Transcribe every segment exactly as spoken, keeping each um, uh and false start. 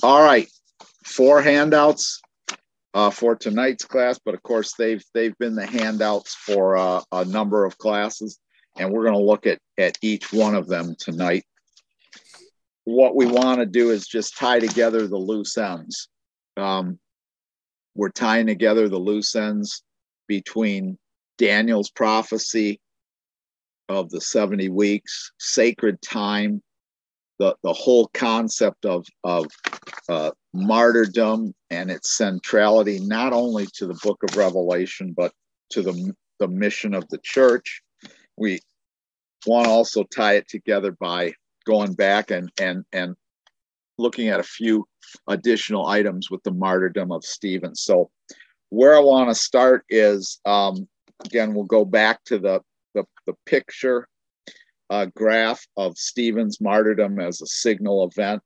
All right, four handouts uh, for tonight's class, but of course they've they've been the handouts for uh, a number of classes, and we're going to look at at each one of them tonight. What we want to do is just tie together the loose ends. Um, we're tying together the loose ends between Daniel's prophecy of the seventy weeks, sacred time, the, the whole concept of, of uh, martyrdom and its centrality, not only to the book of Revelation, but to the, the mission of the church. We want to also tie it together by going back and, and, and looking at a few additional items with the martyrdom of Stephen. So where I want to start is, um, again, we'll go back to the, the, the picture uh, graph of Stephen's martyrdom as a signal event.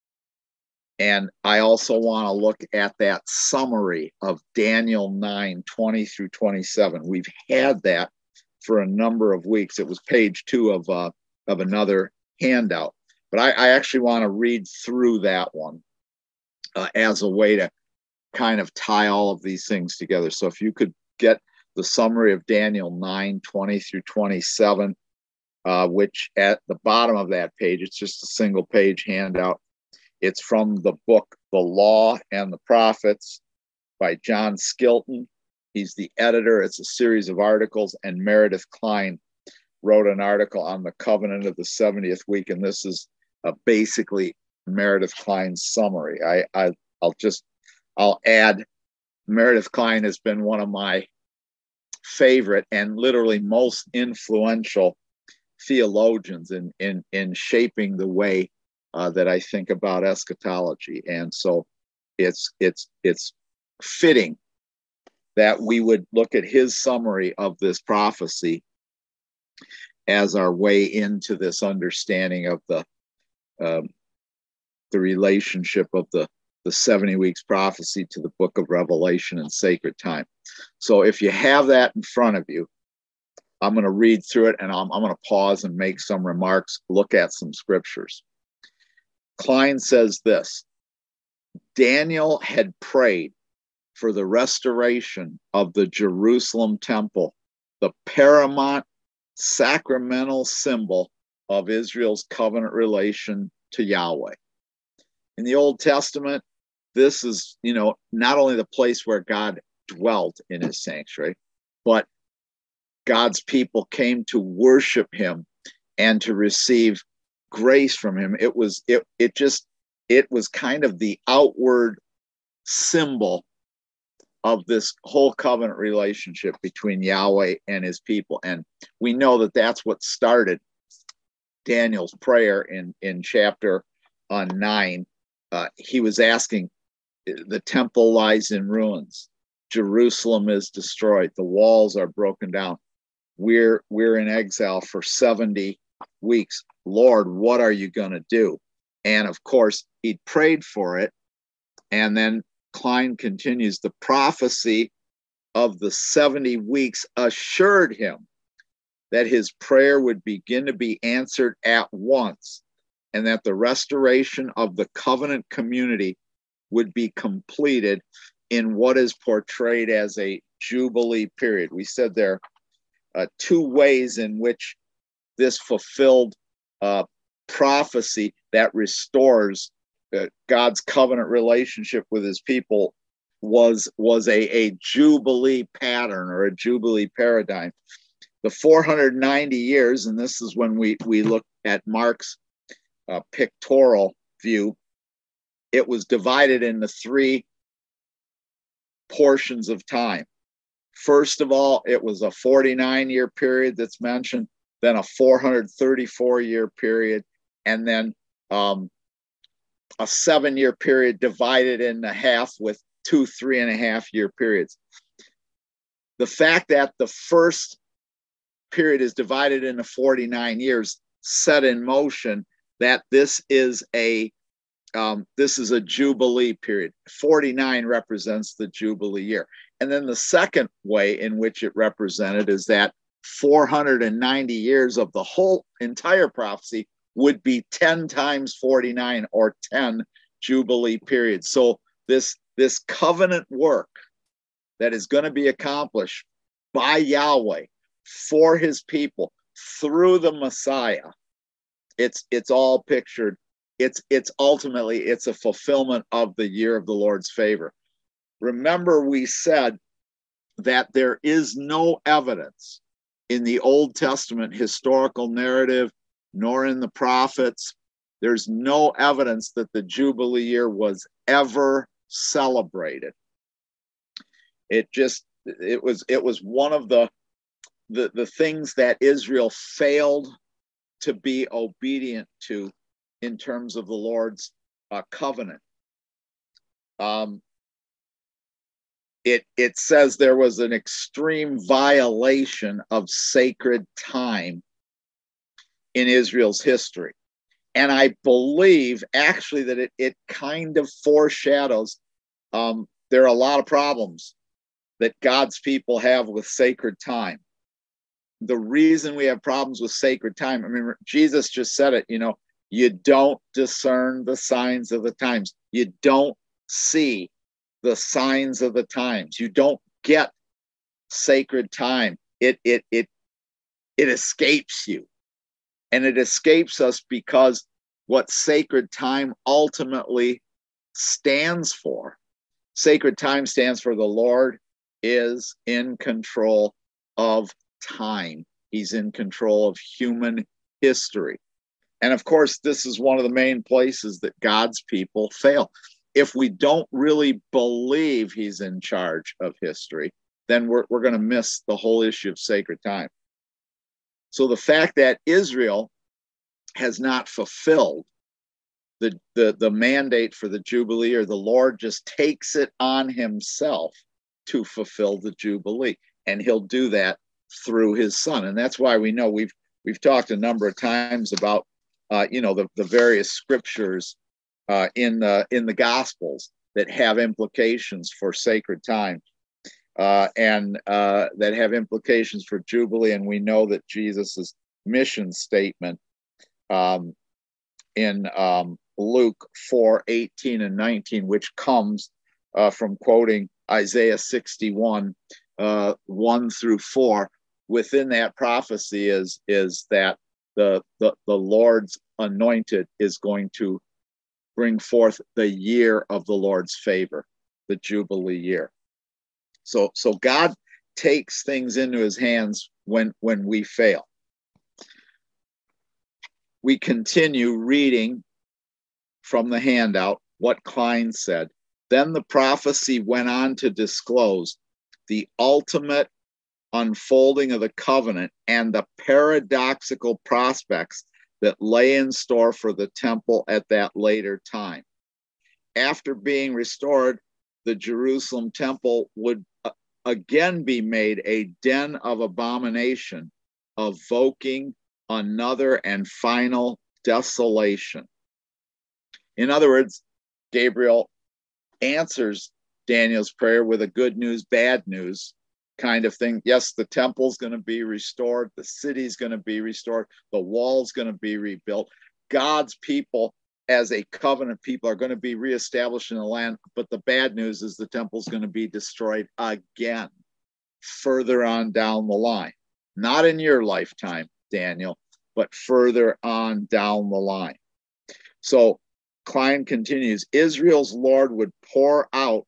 And I also want to look at that summary of Daniel nine, twenty through twenty-seven. We've had that for a number of weeks. It was page two of, uh, of another handout. But I, I actually want to read through that one uh, as a way to kind of tie all of these things together. So if you could get the summary of Daniel nine, twenty through twenty-seven, uh, which at the bottom of that page, it's just a single page handout. It's from the book, The Law and the Prophets by John Skilton. He's the editor. It's a series of articles, and Meredith Kline wrote an article on the covenant of the seventieth week. And this is uh, basically Meredith Kline's summary. I, I, I'll just, I'll add, Meredith Kline has been one of my favorite and literally most influential theologians in, in, in shaping the way uh, that I think about eschatology. And so it's, it's, it's fitting that we would look at his summary of this prophecy as our way into this understanding of the um, the relationship of the, the seventy weeks prophecy to the book of Revelation and sacred time. So if you have that in front of you, I'm going to read through it, and I'm, I'm going to pause and make some remarks, look at some scriptures. Kline says this: Daniel had prayed for the restoration of the Jerusalem temple, the paramount sacramental symbol of Israel's covenant relation to Yahweh. In the Old Testament, this is, you know, not only the place where God dwelt in his sanctuary, but God's people came to worship him and to receive grace from him. It was, it, it just, it was kind of the outward symbol of this whole covenant relationship between Yahweh and his people. And we know that that's what started Daniel's prayer in, in chapter uh, nine. Uh, he was asking, the temple lies in ruins. Jerusalem is destroyed. The walls are broken down. We're, we're in exile for seventy weeks. Lord, what are you going to do? And of course, he prayed for it. And then Kline continues, the prophecy of the seventy weeks assured him that his prayer would begin to be answered at once, and that the restoration of the covenant community would be completed in what is portrayed as a Jubilee period. We said there are uh, two ways in which this fulfilled uh, prophecy that restores uh, God's covenant relationship with his people was, was a, a Jubilee pattern or a Jubilee paradigm. The four hundred ninety years, and this is when we, we look at Mark's uh, pictorial view, it was divided into three portions of time. First of all, it was a forty-nine year period that's mentioned, then a four hundred thirty-four year period, and then um, a seven year period divided into half with two three and a half year periods. The fact that the first period is divided into forty-nine years set in motion that this is a um, this is a Jubilee period. forty-nine represents the Jubilee year. And then the second way in which it represented is that four hundred ninety years of the whole entire prophecy would be ten times forty-nine, or ten Jubilee period. So this, this covenant work that is going to be accomplished by Yahweh for his people through the Messiah, it's it's all pictured. It's it's ultimately it's a fulfillment of the year of the Lord's favor. Remember, we said that there is no evidence in the Old Testament historical narrative, nor in the prophets. There's no evidence that the Jubilee year was ever celebrated. It just, it was, it was one of the, the, the things that Israel failed to be obedient to in terms of the Lord's uh, covenant. Um, it, it says there was an extreme violation of sacred time in Israel's history. And I believe actually that it, it kind of foreshadows, um, there are a lot of problems that God's people have with sacred time. The reason we have problems with sacred time, I mean, Jesus just said it, you know, you don't discern the signs of the times. You don't see the signs of the times. You don't get sacred time. It, it, it, it escapes you. And it escapes us because what sacred time ultimately stands for, sacred time stands for the Lord is in control of time. He's in control of human history. And of course, this is one of the main places that God's people fail. If we don't really believe he's in charge of history, then we're, we're going to miss the whole issue of sacred time. So the fact that Israel has not fulfilled the, the, the mandate for the Jubilee, or the Lord just takes it on himself to fulfill the Jubilee. And he'll do that through his son. And that's why we know we've we've talked a number of times about uh, you know, the, the various scriptures uh, in the in the Gospels that have implications for sacred time. Uh, and uh, that have implications for Jubilee. And we know that Jesus's mission statement um, in um, Luke four, eighteen and nineteen, which comes uh, from quoting Isaiah sixty-one, uh, one through four, within that prophecy is, is that the, the, the Lord's anointed is going to bring forth the year of the Lord's favor, the Jubilee year. So, so God takes things into his hands when, when we fail. We continue reading from the handout what Klein said. Then the prophecy went on to disclose the ultimate unfolding of the covenant and the paradoxical prospects that lay in store for the temple at that later time. After being restored, the Jerusalem temple would again be made a den of abomination, evoking another and final desolation. In other words, Gabriel answers Daniel's prayer with a good news, bad news kind of thing. Yes, the temple's going to be restored. The city's going to be restored. The wall's going to be rebuilt. God's people, as a covenant people, are going to be reestablished in the land. But the bad news is the temple's going to be destroyed again further on down the line. Not in your lifetime, Daniel, but further on down the line. So Klein continues, Israel's Lord would pour out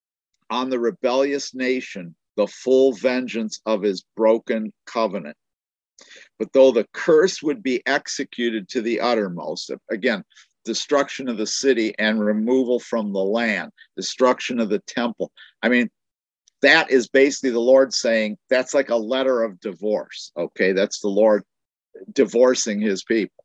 on the rebellious nation the full vengeance of his broken covenant. But though the curse would be executed to the uttermost, again, destruction of the city and removal from the land, destruction of the temple. I mean, that is basically the Lord saying, that's like a letter of divorce, okay? That's the Lord divorcing his people.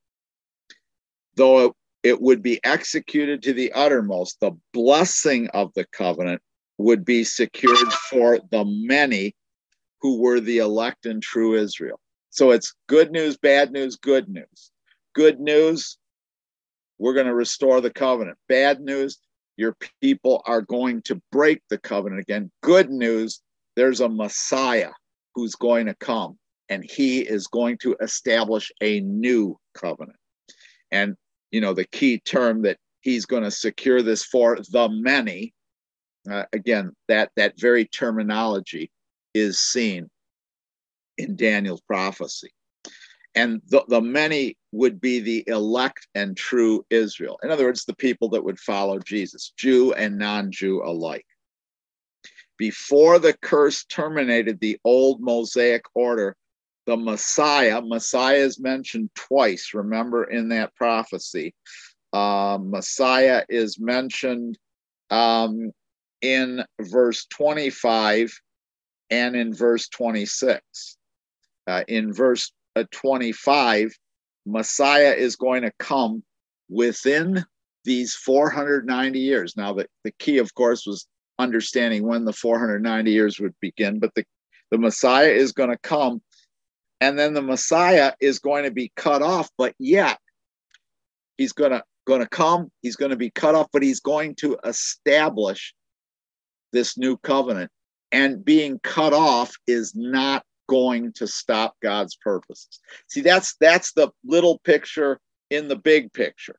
Though it, it would be executed to the uttermost, the blessing of the covenant would be secured for the many who were the elect and true Israel. So it's good news, bad news, good news. Good news, we're going to restore the covenant. Bad news, your people are going to break the covenant again. Good news, there's a Messiah who's going to come, and he is going to establish a new covenant. And, you know, the key term that he's going to secure this for the many. Uh, again, that, that very terminology is seen in Daniel's prophecy. And the, the many would be the elect and true Israel. In other words, the people that would follow Jesus, Jew and non-Jew alike. Before the curse terminated the old Mosaic order, the Messiah, Messiah is mentioned twice, remember, in that prophecy. Uh, Messiah is mentioned um, in verse twenty-five and in verse twenty-six. Uh, in verse uh, twenty-five, Messiah is going to come within these four hundred ninety years. Now, the, the key, of course, was understanding when the four hundred ninety years would begin, but the, the Messiah is going to come, and then the Messiah is going to be cut off, but yet he's going to going to come, he's going to be cut off, but he's going to establish this new covenant. And being cut off is not going to stop God's purposes. See, that's that's the little picture in the big picture.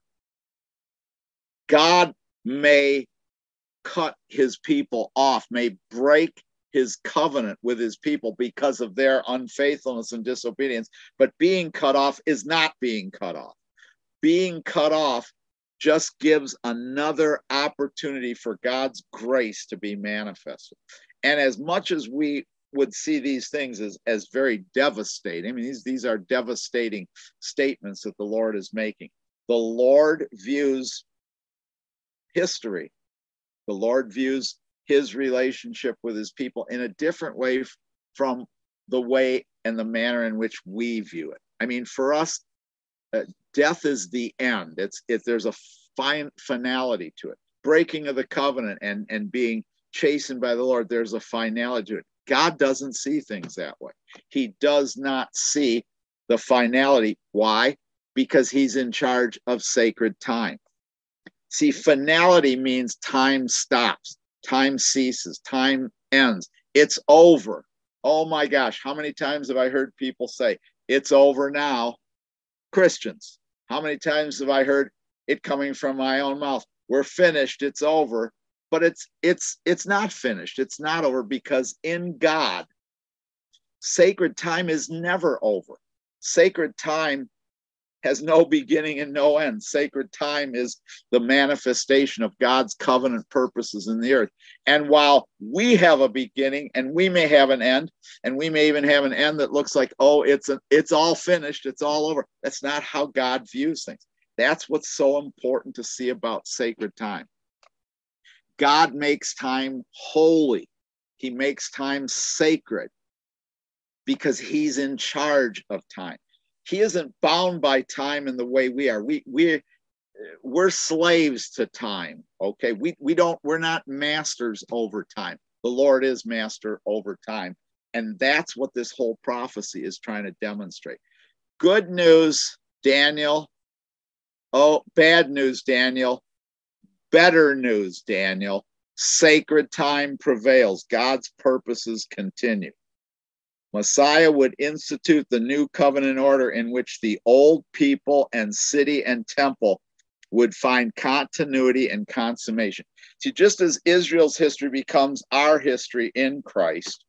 God may cut his people off, may break his covenant with his people because of their unfaithfulness and disobedience, but being cut off is not being cut off. Being cut off just gives another opportunity for God's grace to be manifested. And as much as we would see these things as, as very devastating, I mean, these, these are devastating statements that the Lord is making. The Lord views history. The Lord views his relationship with his people in a different way from the way and the manner in which we view it. I mean, for us, uh, death is the end. It's it. There's a fine finality to it. Breaking of the covenant and, and being chastened by the Lord, there's a finality to it. God doesn't see things that way. He does not see the finality. Why? Because he's in charge of sacred time. See, finality means time stops, time ceases, time ends. It's over. Oh my gosh, how many times have I heard people say, it's over now? Christians, how many times have I heard it coming from my own mouth? We're finished, it's over. But it's it's it's not finished. It's not over, because in God, sacred time is never over. Sacred time has no beginning and no end. Sacred time is the manifestation of God's covenant purposes in the earth. And while we have a beginning and we may have an end, and we may even have an end that looks like, oh, it's a, it's all finished, it's all over. That's not how God views things. That's what's so important to see about sacred time. God makes time holy. He makes time sacred because he's in charge of time. He isn't bound by time in the way we are. We we we're slaves to time. Okay, we we don't. We're not masters over time. The Lord is master over time, and that's what this whole prophecy is trying to demonstrate. Good news, Daniel. Oh, bad news, Daniel. Better news, Daniel. Sacred time prevails. God's purposes continue. Messiah would institute the new covenant order in which the old people and city and temple would find continuity and consummation. See, just as Israel's history becomes our history in Christ,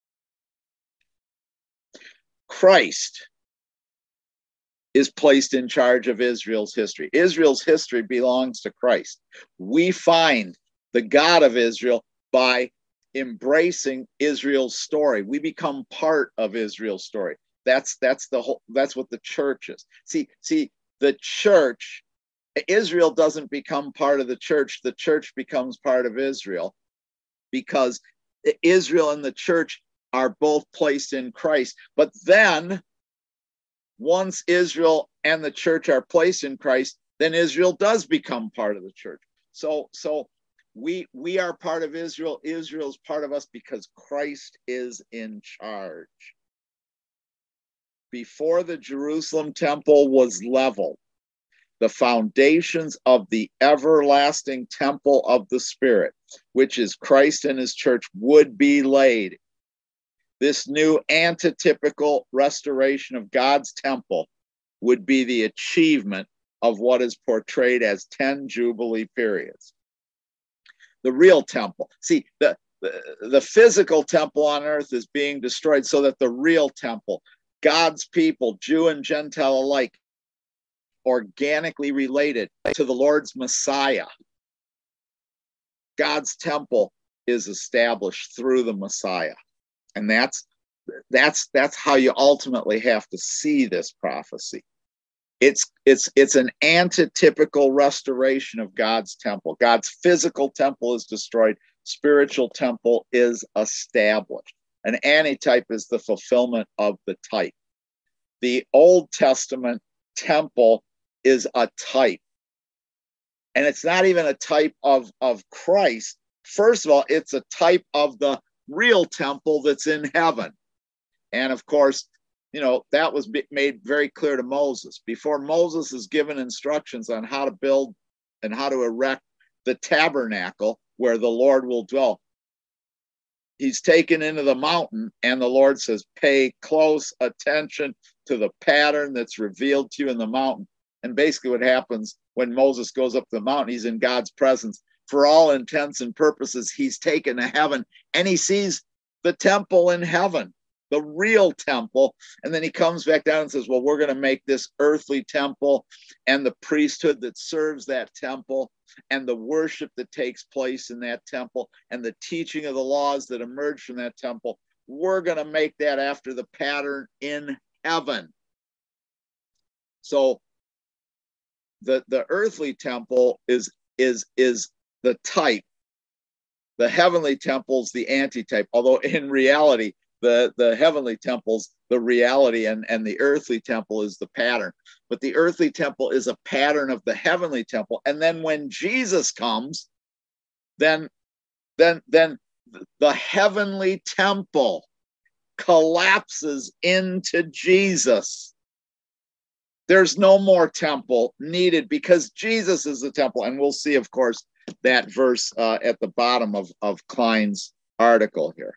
Christ is placed in charge of Israel's history. Israel's history belongs to Christ. We find the God of Israel by embracing Israel's story. We become part of Israel's story. That's that's the whole that's what the church is. See, see, the church, Israel doesn't become part of the church, the church becomes part of Israel, because Israel and the church are both placed in Christ. But then once Israel and the church are placed in Christ, then Israel does become part of the church. So so We we are part of Israel. Israel's part of us because Christ is in charge. Before the Jerusalem temple was leveled, the foundations of the everlasting temple of the Spirit, which is Christ and his church, would be laid. This new antitypical restoration of God's temple would be the achievement of what is portrayed as ten Jubilee periods. The real temple. See, the, the, the physical temple on earth is being destroyed so that the real temple, God's people, Jew and Gentile alike, organically related to the Lord's Messiah. God's temple is established through the Messiah. And that's that's that's how you ultimately have to see this prophecy. It's it's it's an antitypical restoration of God's temple. God's physical temple is destroyed, spiritual temple is established. An antitype is the fulfillment of the type. The Old Testament temple is a type. And it's not even a type of, of Christ. First of all, it's a type of the real temple that's in heaven. And of course, you know, that was made very clear to Moses. Before Moses is given instructions on how to build and how to erect the tabernacle where the Lord will dwell, he's taken into the mountain, and the Lord says, pay close attention to the pattern that's revealed to you in the mountain. And basically what happens when Moses goes up the mountain, he's in God's presence. For all intents and purposes, he's taken to heaven, and he sees the temple in heaven, the real temple. And then he comes back down and says, well, we're going to make this earthly temple and the priesthood that serves that temple and the worship that takes place in that temple and the teaching of the laws that emerge from that temple. We're going to make that after the pattern in heaven. So the, the earthly temple is, is, is the type. The heavenly temple's the antitype, although in reality, the, the heavenly temple's the reality, and, and the earthly temple is the pattern. But the earthly temple is a pattern of the heavenly temple. And then when Jesus comes, then, then, then the heavenly temple collapses into Jesus. There's no more temple needed because Jesus is the temple. And we'll see, of course, that verse uh, at the bottom of, of Klein's article here.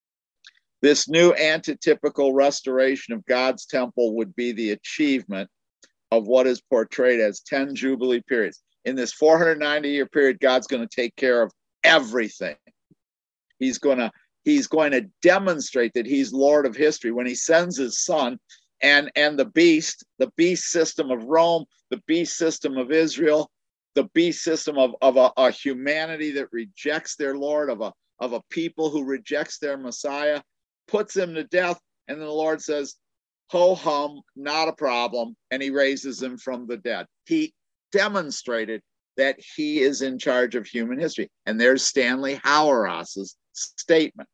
This new antitypical restoration of God's temple would be the achievement of what is portrayed as ten Jubilee periods. In this four hundred ninety year period, God's going to take care of everything. He's going to, he's going to demonstrate that he's Lord of history when he sends his son and, and the beast, the beast system of Rome, the beast system of Israel, the beast system of, of a, a humanity that rejects their Lord, of a, of a people who rejects their Messiah, puts him to death, and then the Lord says, ho hum, not a problem, and he raises him from the dead. He demonstrated that he is in charge of human history. And there's Stanley Hauerwas's statement.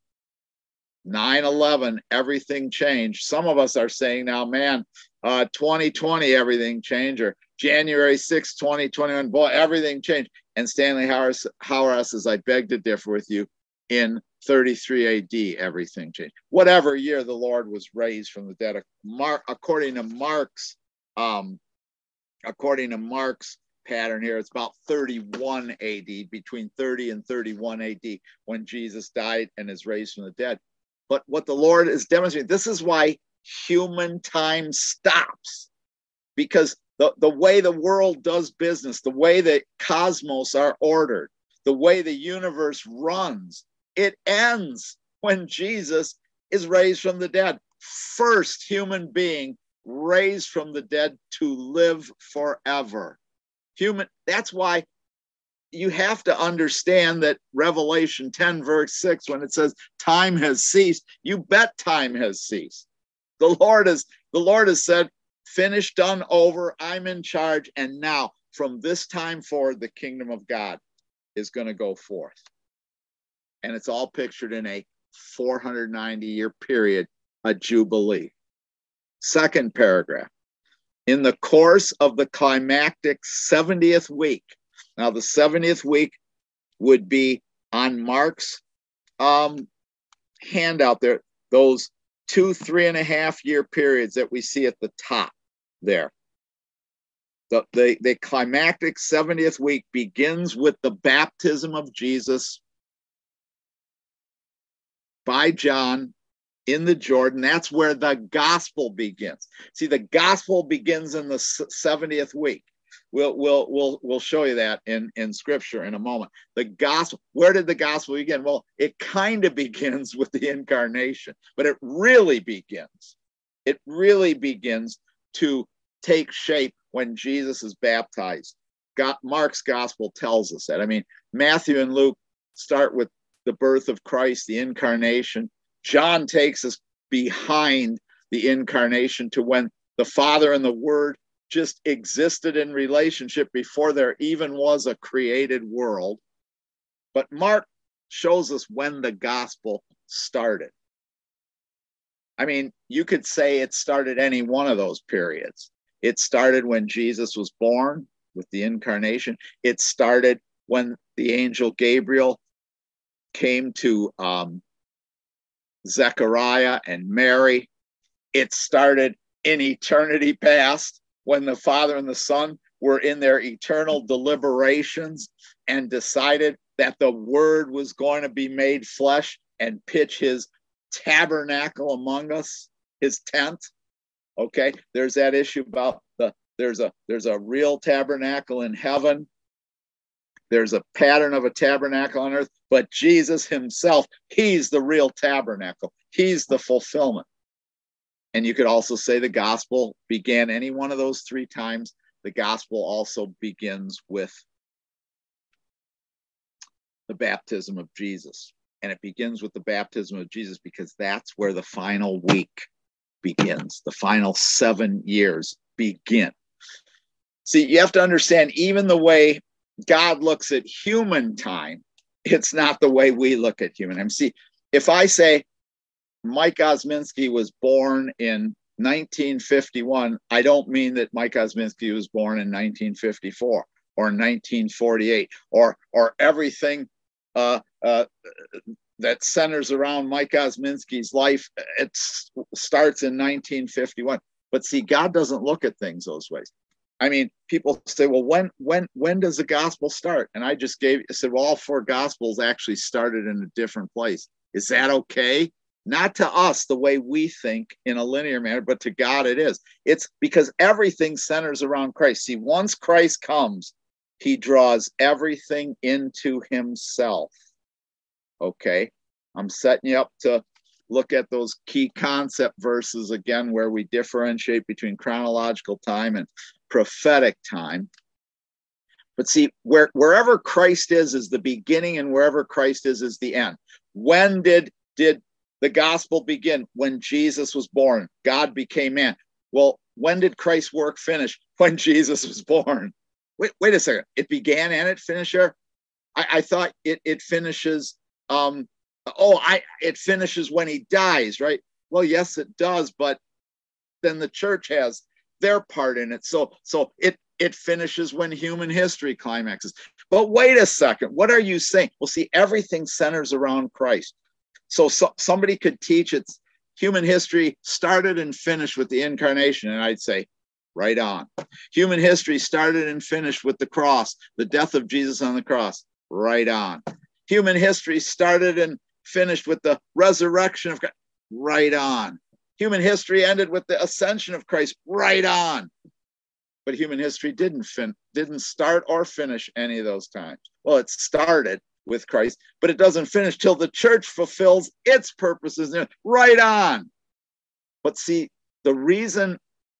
nine eleven, everything changed. Some of us are saying now, man, uh, twenty twenty, everything changed, or January sixth, twenty twenty-one, boy, everything changed. And Stanley Hauerwas says, I beg to differ with you. In thirty-three A D, everything changed. Whatever year the Lord was raised from the dead, Mark, according to Mark's, um, according to Mark's pattern here, it's about thirty-one A D, between thirty and thirty-one A D, when Jesus died and is raised from the dead. But what the Lord is demonstrating, this is why human time stops, because the, the way the world does business, the way that cosmos are ordered, the way the universe runs, it ends when Jesus is raised from the dead. First human being raised from the dead to live forever. Human, that's why you have to understand that Revelation ten, verse six, when it says time has ceased, you bet time has ceased. The Lord has, the Lord has said, finished, done, over, I'm in charge, and now from this time forward, the kingdom of God is going to go forth. And it's all pictured in a four hundred ninety year period, a jubilee. Second paragraph. In the course of the climactic seventieth week. Now the seventieth week would be on Mark's um, handout there, those two, three and a half year periods that we see at the top there. The, the, the climactic seventieth week begins with the baptism of Jesus by John in the Jordan. That's where the gospel begins. See, the gospel begins in the seventieth week. we'll we'll we'll we'll show you that in in scripture in a moment. The gospel, where did the gospel begin? Well, it kind of begins with the incarnation, but it really begins. It really begins to take shape when Jesus is baptized. God, Mark's gospel tells us that. I mean, Matthew and Luke start with the birth of Christ, the incarnation. John takes us behind the incarnation to when the Father and the Word just existed in relationship before there even was a created world. But Mark shows us when the gospel started. I mean, you could say it started any one of those periods. It started when Jesus was born with the incarnation. It started when the angel Gabriel came to um, Zechariah and Mary. It started in eternity past when the Father and the Son were in their eternal deliberations and decided that the Word was going to be made flesh and pitch his tabernacle among us, his tent. Okay, there's that issue about the there's a there's a real tabernacle in heaven. There's a pattern of a tabernacle on earth, but Jesus himself, he's the real tabernacle. He's the fulfillment. And you could also say the gospel began any one of those three times. The gospel also begins with the baptism of Jesus. And it begins with the baptism of Jesus because that's where the final week begins. The final seven years begin. See, you have to understand, even the way God looks at human time, it's not the way we look at human time. See, if I say Mike Osminski was born in nineteen fifty-one, I don't mean that Mike Osminski was born in nineteen fifty-four or nineteen forty-eight or or everything uh, uh, that centers around Mike Osminski's life. It starts in nineteen fifty-one. But see, God doesn't look at things those ways. I mean, people say, well, when when when does the gospel start? And I just gave I said, well, all four gospels actually started in a different place. Is that okay? Not to us, the way we think in a linear manner, but to God it is. It's because everything centers around Christ. See, once Christ comes, he draws everything into himself. Okay, I'm setting you up to look at those key concept verses again, where we differentiate between chronological time and prophetic time. But see, where, wherever Christ is, is the beginning, and wherever Christ is, is the end. When did, did the gospel begin? When Jesus was born. God became man. Well, when did Christ's work finish? When Jesus was born. Wait, wait a second. It began and it finished there? I, I thought it, it finishes, um, oh, I it finishes when he dies, right? Well, yes, it does, but then the church has their part in it. So, so it, it finishes when human history climaxes. But wait a second. What are you saying? Well, see, everything centers around Christ. So, so somebody could teach it's human history started and finished with the incarnation. And I'd say, right on. Human history started and finished with the cross, the death of Jesus on the cross. Right on. Human history started and finished with the resurrection of Christ. Right on. Human history ended with the ascension of Christ. Right on. But human history didn't fin- didn't start or finish any of those times. Well, it started with Christ, but it doesn't finish till the church fulfills its purposes. Right on. But see, the reason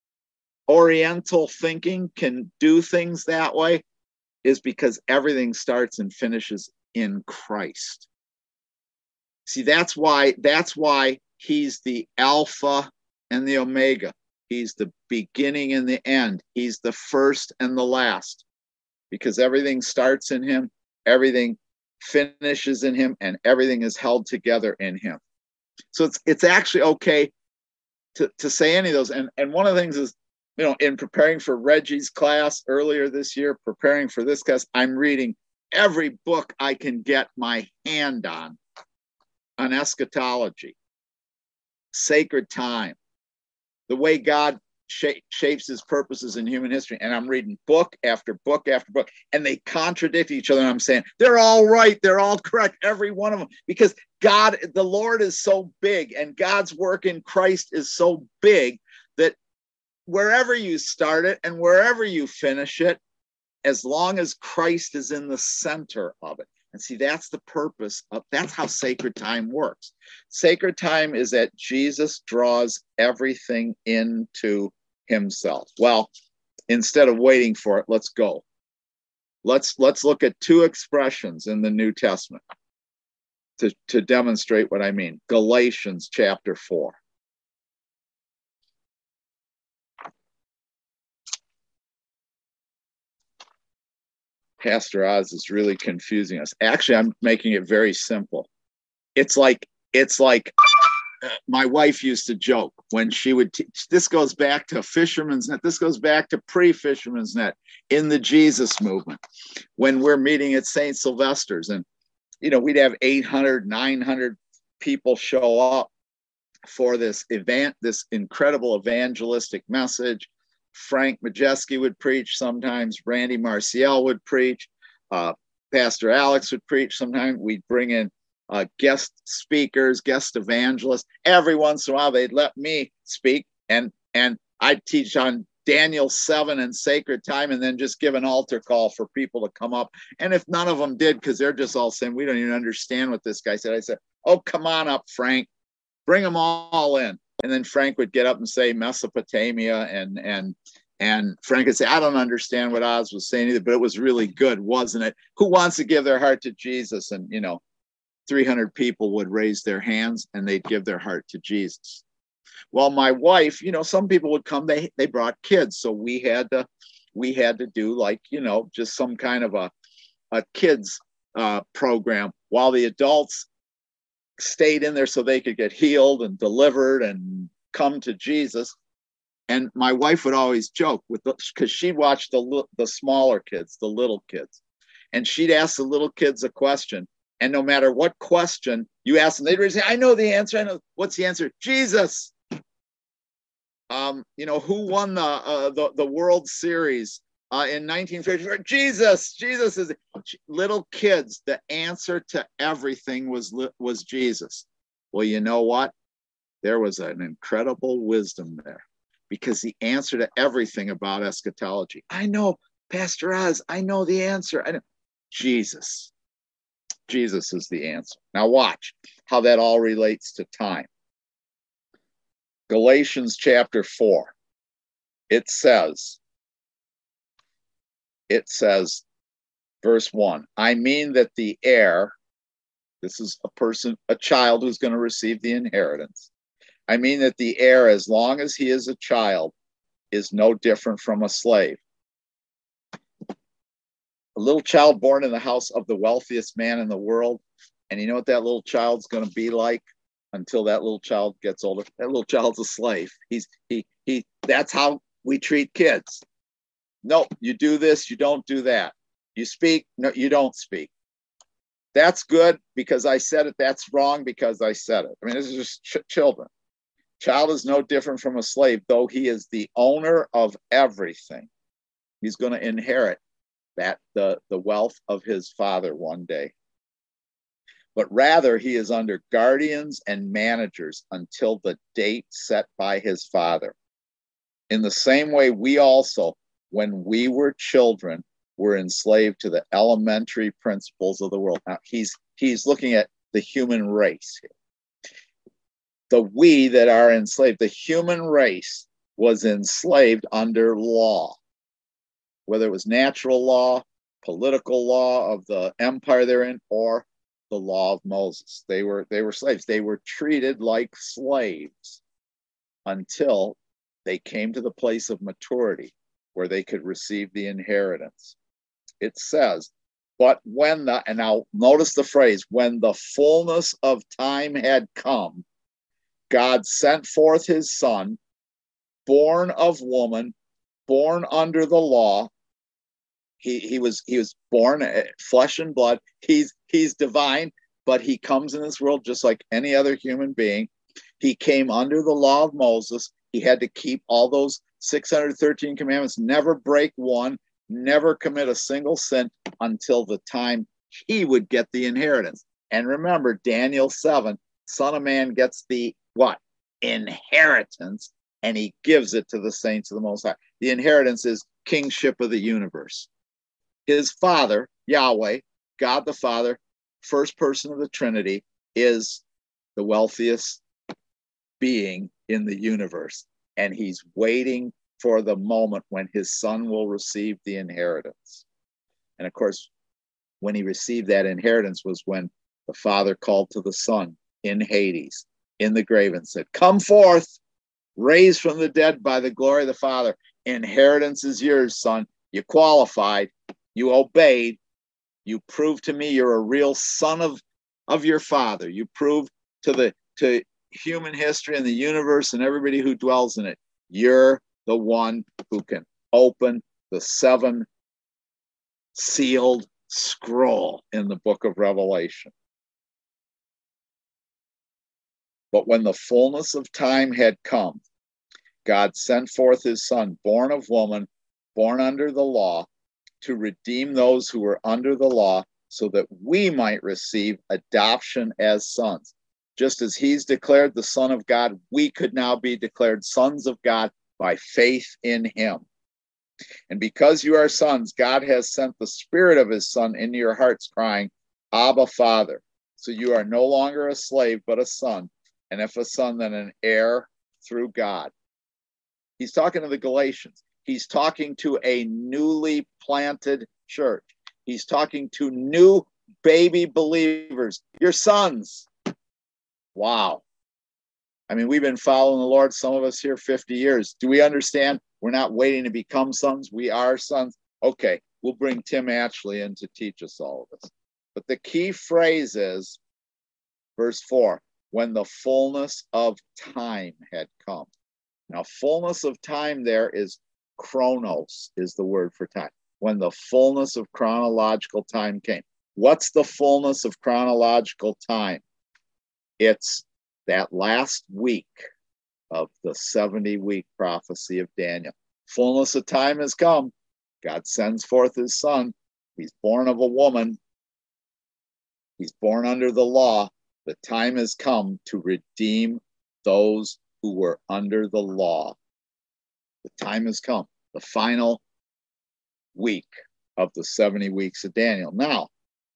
Oriental thinking can do things that way is because everything starts and finishes in Christ. See, that's why, that's why he's the Alpha and the Omega. He's the beginning and the end. He's the first and the last, because everything starts in him, everything finishes in him, and everything is held together in him. So it's it's actually okay to, to say any of those. And, and one of the things is, you know, in preparing for Reggie's class earlier this year, preparing for this class, I'm reading every book I can get my hand on, on eschatology, sacred time, the way God shape, shapes his purposes in human history. And I'm reading book after book after book, and they contradict each other. And I'm saying, they're all right. They're all correct. Every one of them, because God, the Lord is so big, and God's work in Christ is so big that wherever you start it and wherever you finish it, as long as Christ is in the center of it. And see, that's the purpose of, that's how sacred time works. Sacred time is that Jesus draws everything into himself. Well, instead of waiting for it, let's go. Let's, let's look at two expressions in the New Testament to, to demonstrate what I mean. Galatians chapter four. Pastor Oz is really confusing us. Actually, I'm making it very simple. It's like, it's like uh, my wife used to joke when she would teach. This goes back to Fisherman's Net. This goes back to pre-Fisherman's Net in the Jesus movement. When we're meeting at Saint Sylvester's, and you know, we'd have eight hundred, nine hundred people show up for this event, this incredible evangelistic message. Frank Majeski would preach sometimes. Randy Marcial would preach. Uh, Pastor Alex would preach sometimes. We'd bring in uh, guest speakers, guest evangelists. Every once in a while, they'd let me speak, and and I'd teach on Daniel seven and sacred time, and then just give an altar call for people to come up. And if none of them did, because they're just all saying, we don't even understand what this guy said, I said, oh, come on up, Frank. Bring them all in. And then Frank would get up and say Mesopotamia, and and and Frank would say, I don't understand what Oz was saying either, but it was really good, wasn't it? Who wants to give their heart to Jesus? And, you know, three hundred people would raise their hands and they'd give their heart to Jesus. Well, my wife, you know, some people would come, they they brought kids. So we had to, we had to do like, you know, just some kind of a, a kids uh, program while the adults stayed in there so they could get healed and delivered and come to Jesus. And my wife would always joke with the, because she watched the the smaller kids, the little kids, and she'd ask the little kids a question. And no matter what question you ask them, they'd say, I know the answer. I know. What's the answer? Jesus. Um, you know, who won the uh, the, the World Series uh, in nineteen fifty-four? Jesus. Jesus is little kids. The answer to everything was was Jesus. Well, you know what? There was an incredible wisdom there, because the answer to everything about eschatology. I know, Pastor Oz. I know the answer. I know. Jesus. Jesus is the answer. Now watch how that all relates to time. Galatians chapter four. It says, it says, verse one, I mean that the heir, this is a person, a child who's going to receive the inheritance. I mean that the heir, as long as he is a child, is no different from a slave. A little child born in the house of the wealthiest man in the world. And you know what that little child's going to be like until that little child gets older? That little child's a slave. He's he he. That's how we treat kids. No, you do this, you don't do that. You speak, no, you don't speak. That's good because I said it. That's wrong because I said it. I mean, this is just ch- children. Child is no different from a slave, though he is the owner of everything. He's going to inherit that the, the wealth of his father one day. But rather he is under guardians and managers until the date set by his father. In the same way, we also, when we were children, were enslaved to the elementary principles of the world. Now he's he's looking at the human race here. The we that are enslaved, the human race was enslaved under law. Whether it was natural law, political law of the empire they're in, or the law of Moses. They were, they were slaves. They were treated like slaves until they came to the place of maturity where they could receive the inheritance. It says, but when the, and now notice the phrase, when the fullness of time had come, God sent forth his son, born of woman, born under the law. He, he was he was born flesh and blood. He's he's divine, but he comes in this world just like any other human being. He came under the law of Moses. He had to keep all those six hundred thirteen commandments, never break one, never commit a single sin until the time he would get the inheritance. And remember, Daniel seven, Son of Man gets the what? Inheritance and he gives it to the saints of the Most High. The inheritance is kingship of the universe. His Father, Yahweh, God the Father, first person of the Trinity, is the wealthiest being in the universe. And he's waiting for the moment when his son will receive the inheritance. And of course, when he received that inheritance was when the Father called to the Son in Hades, in the grave, and said, come forth, raised from the dead by the glory of the Father. Inheritance is yours, son. You qualified. You obeyed. You proved to me you're a real son of, of your Father. You proved to the to human history and the universe and everybody who dwells in it, you're the one who can open the seven sealed scroll in the book of Revelation. But when the fullness of time had come, God sent forth his Son, born of woman, born under the law, to redeem those who were under the law, so that we might receive adoption as sons. Just as he's declared the Son of God, we could now be declared sons of God by faith in him. And because you are sons, God has sent the Spirit of his Son into your hearts, crying, Abba, Father. So you are no longer a slave, but a son. And if a son, then an heir through God. He's talking to the Galatians. He's talking to a newly planted church. He's talking to new baby believers. Your sons. Wow. I mean, we've been following the Lord, some of us here, fifty years. Do we understand? We're not waiting to become sons. We are sons. Okay, we'll bring Tim Ashley in to teach us all of this. But the key phrase is, verse four, when the fullness of time had come. Now, fullness of time there is chronos, is the word for time. When the fullness of chronological time came. What's the fullness of chronological time? It's that last week of the seventy-week prophecy of Daniel. Fullness of time has come. God sends forth his Son. He's born of a woman. He's born under the law. The time has come to redeem those who were under the law. The time has come. The final week of the seventy weeks of Daniel. Now,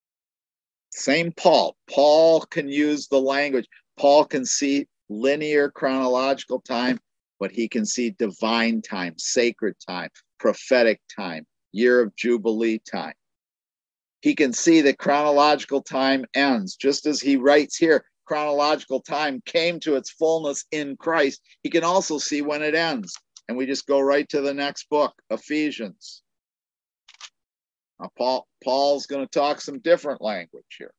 same Paul. Paul can use the language. Paul can see linear chronological time, but he can see divine time, sacred time, prophetic time, year of Jubilee time. He can see that chronological time ends, just as he writes here, chronological time came to its fullness in Christ. He can also see when it ends. And we just go right to the next book, Ephesians. Now, Paul, Paul's going to talk some different language here.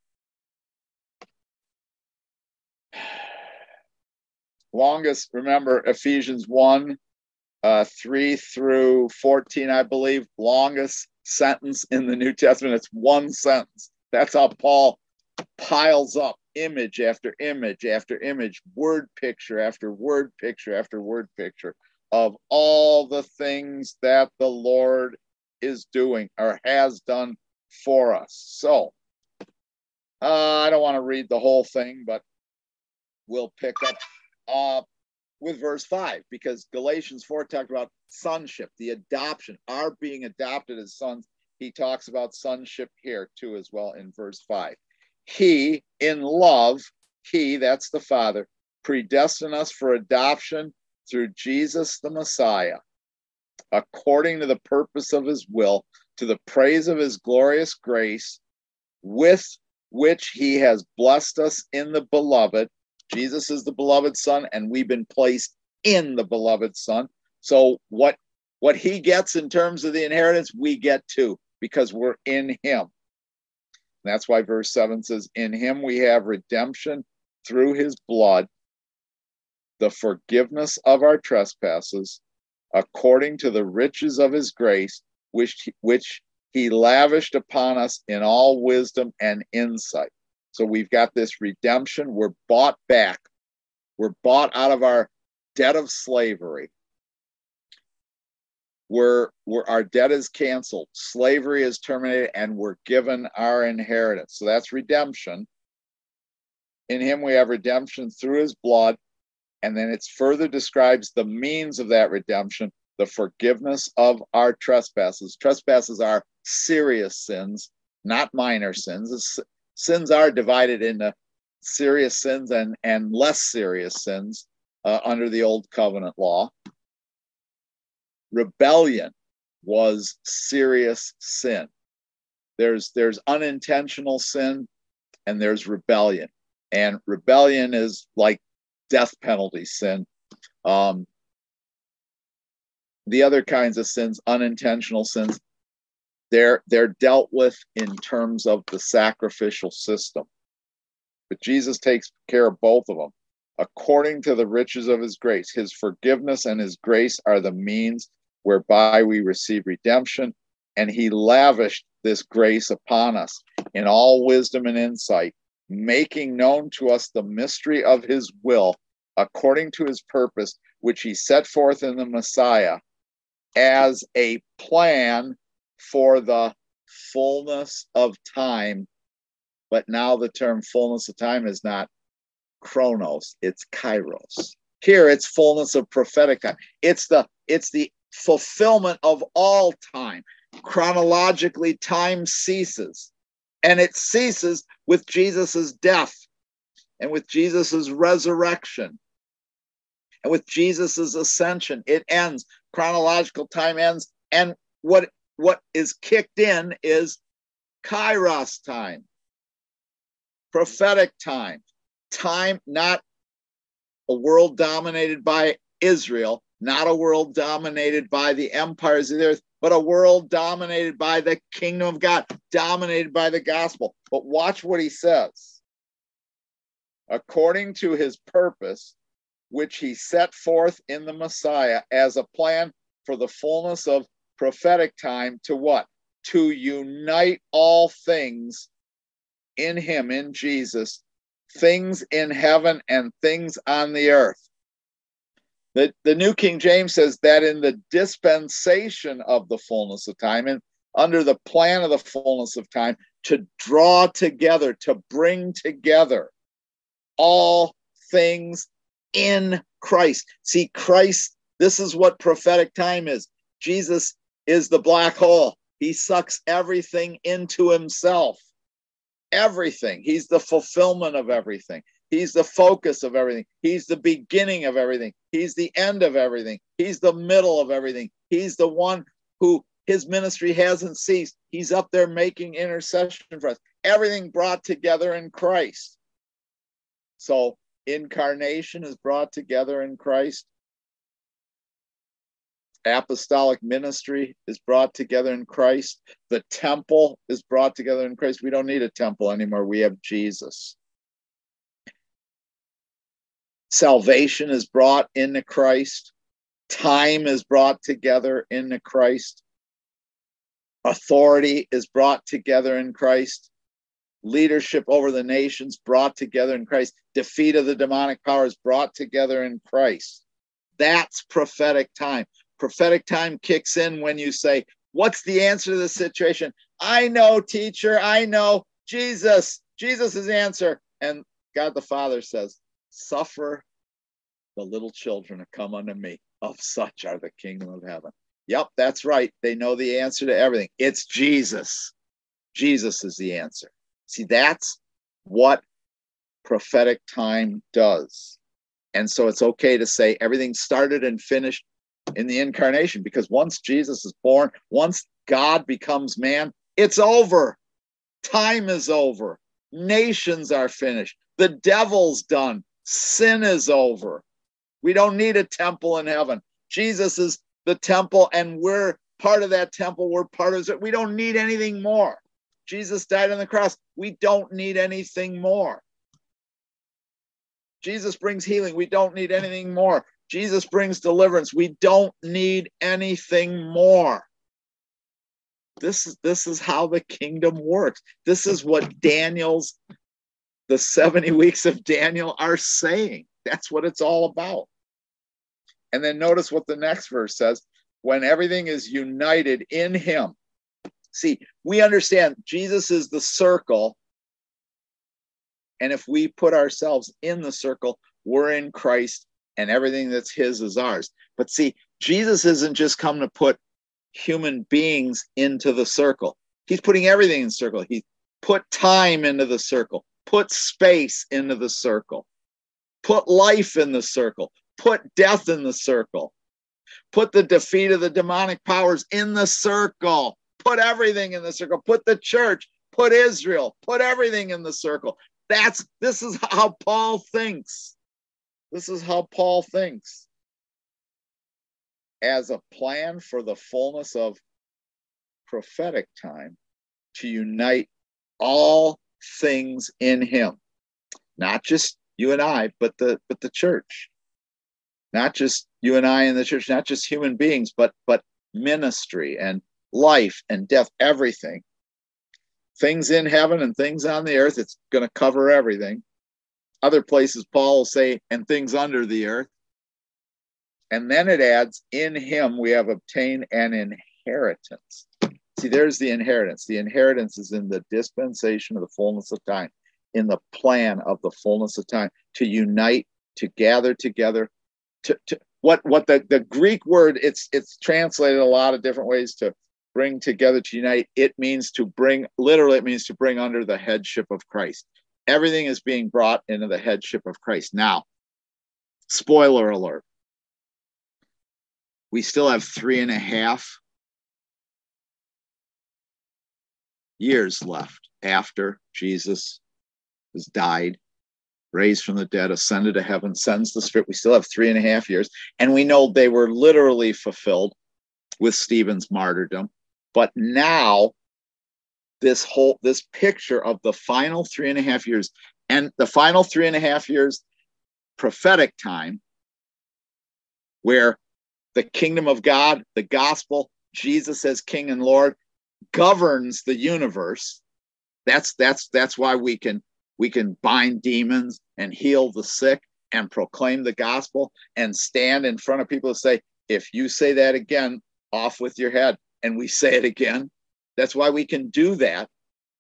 Longest, remember, Ephesians one, uh, three through fourteen, I believe, longest sentence in the New Testament. It's one sentence. That's how Paul piles up image after image after image, word picture after word picture after word picture of all the things that the Lord is doing or has done for us. So, uh, I don't want to read the whole thing, but we'll pick up uh, with verse five, because Galatians four talked about sonship, the adoption, our being adopted as sons. He talks about sonship here too as well in verse five. He, in love, he, that's the Father, predestined us for adoption through Jesus the Messiah, according to the purpose of his will, to the praise of his glorious grace, with which he has blessed us in the beloved. Jesus is the beloved Son, and we've been placed in the beloved Son. So what, what he gets in terms of the inheritance, we get too, because we're in him. And that's why verse seven says, in him we have redemption through his blood, the forgiveness of our trespasses, according to the riches of his grace, which, which he lavished upon us in all wisdom and insight. So we've got this redemption. We're bought back. We're bought out of our debt of slavery. We're, we're, our debt is canceled. Slavery is terminated, and we're given our inheritance. So that's redemption. In him we have redemption through his blood, And then it further describes the means of that redemption, the forgiveness of our trespasses. Trespasses are serious sins, not minor sins. Sins are divided into serious sins and, and less serious sins uh, under the old covenant law. Rebellion was serious sin. There's, there's unintentional sin and there's rebellion. And rebellion is like death penalty sin. Um, the other kinds of sins, unintentional sins, they're, they're dealt with in terms of the sacrificial system. But Jesus takes care of both of them. According to the riches of his grace, his forgiveness and his grace are the means whereby we receive redemption. And he lavished this grace upon us in all wisdom and insight, making known to us the mystery of his will, according to his purpose, which he set forth in the Messiah as a plan for the fullness of time. But now the term fullness of time is not chronos, it's kairos. Here it's fullness of prophetic time. It's the, it's the fulfillment of all time. Chronologically, time ceases. And it ceases with Jesus's death and with Jesus's resurrection and with Jesus's ascension. It ends. Chronological time ends. And what, what is kicked in is kairos time, prophetic time, time, not a world dominated by Israel, not a world dominated by the empires of the earth, but a world dominated by the kingdom of God, dominated by the gospel. But watch what he says. According to his purpose, which he set forth in the Messiah as a plan for the fullness of prophetic time, to what? To unite all things in him, in Jesus, things in heaven and things on the earth. The, the New King James says that in the dispensation of the fullness of time and under the plan of the fullness of time, to draw together, to bring together all things in Christ. See, Christ, this is what prophetic time is. Jesus is the black hole. He sucks everything into himself. Everything. He's the fulfillment of everything. He's the focus of everything. He's the beginning of everything. He's the end of everything. He's the middle of everything. He's the one who his ministry hasn't ceased. He's up there making intercession for us. Everything brought together in Christ. So incarnation is brought together in Christ. Apostolic ministry is brought together in Christ. The temple is brought together in Christ. We don't need a temple anymore. We have Jesus. Salvation is brought into Christ. Time is brought together into Christ. Authority is brought together in Christ. Leadership over the nations brought together in Christ. Defeat of the demonic powers brought together in Christ. That's prophetic time. Prophetic time kicks in when you say, what's the answer to the situation? I know, teacher, I know. Jesus, Jesus' answer. And God the Father says, suffer the little children to come unto me. Of such are the kingdom of heaven. Yep, that's right. They know the answer to everything. It's Jesus. Jesus is the answer. See, that's what prophetic time does. And so it's okay to say everything started and finished in the incarnation, because once Jesus is born, once God becomes man, it's over. Time is over. Nations are finished. The devil's done. Sin is over. We don't need a temple in heaven. Jesus is the temple, and we're part of that temple. We're part of it. We don't need anything more. Jesus died on the cross. We don't need anything more. Jesus brings healing. We don't need anything more. Jesus brings deliverance. We don't need anything more. This is, this is how the kingdom works. This is what Daniel's, the seventy weeks of Daniel are saying. That's what it's all about. And then notice what the next verse says. When everything is united in him. See, we understand Jesus is the circle. And if we put ourselves in the circle, we're in Christ and everything that's his is ours. But see, Jesus isn't just come to put human beings into the circle. He's putting everything in the circle. He put time into the circle, put space into the circle, put life in the circle, put death in the circle, put the defeat of the demonic powers in the circle, put everything in the circle, put the church, put Israel, put everything in the circle. That's, this is how Paul thinks. This is how Paul thinks. As a plan for the fullness of prophetic time to unite all things in him. Not just you and I, but the but the church. Not just you and I in the church, not just human beings, but but ministry and life and death, everything. Things in heaven and things on the earth, it's going to cover everything. Other places, Paul will say, and things under the earth. And then it adds, in him we have obtained an inheritance. See, there's the inheritance. The inheritance is in the dispensation of the fullness of time, in the plan of the fullness of time, to unite, to gather together, to, to what what the, the Greek word, it's it's translated a lot of different ways. To bring together, to unite, it means to bring, literally it means to bring under the headship of Christ. Everything is being brought into the headship of Christ. Now, spoiler alert, we still have three and a half years left after Jesus has died, raised from the dead, ascended to heaven, sends the Spirit. We still have three and a half years. And we know they were literally fulfilled with Stephen's martyrdom. But now this whole, this picture of the final three and a half years, and the final three and a half years, prophetic time, where the kingdom of God, the gospel, Jesus as King and Lord, governs the universe. That's that's that's why we can we can bind demons and heal the sick and proclaim the gospel and stand in front of people and say, if you say that again, off with your head. And we say it again. That's why we can do that,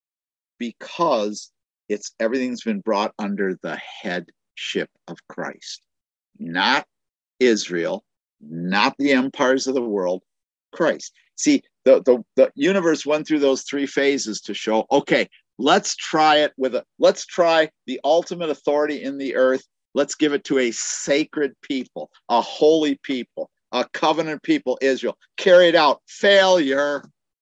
because it's everything's been brought under the headship of Christ, not Israel, not the empires of the world, Christ. See, the, the, the universe went through those three phases to show, okay, let's try it with a, let's try the ultimate authority in the earth. Let's give it to a sacred people, a holy people, a covenant people, Israel. Carried out. Failure.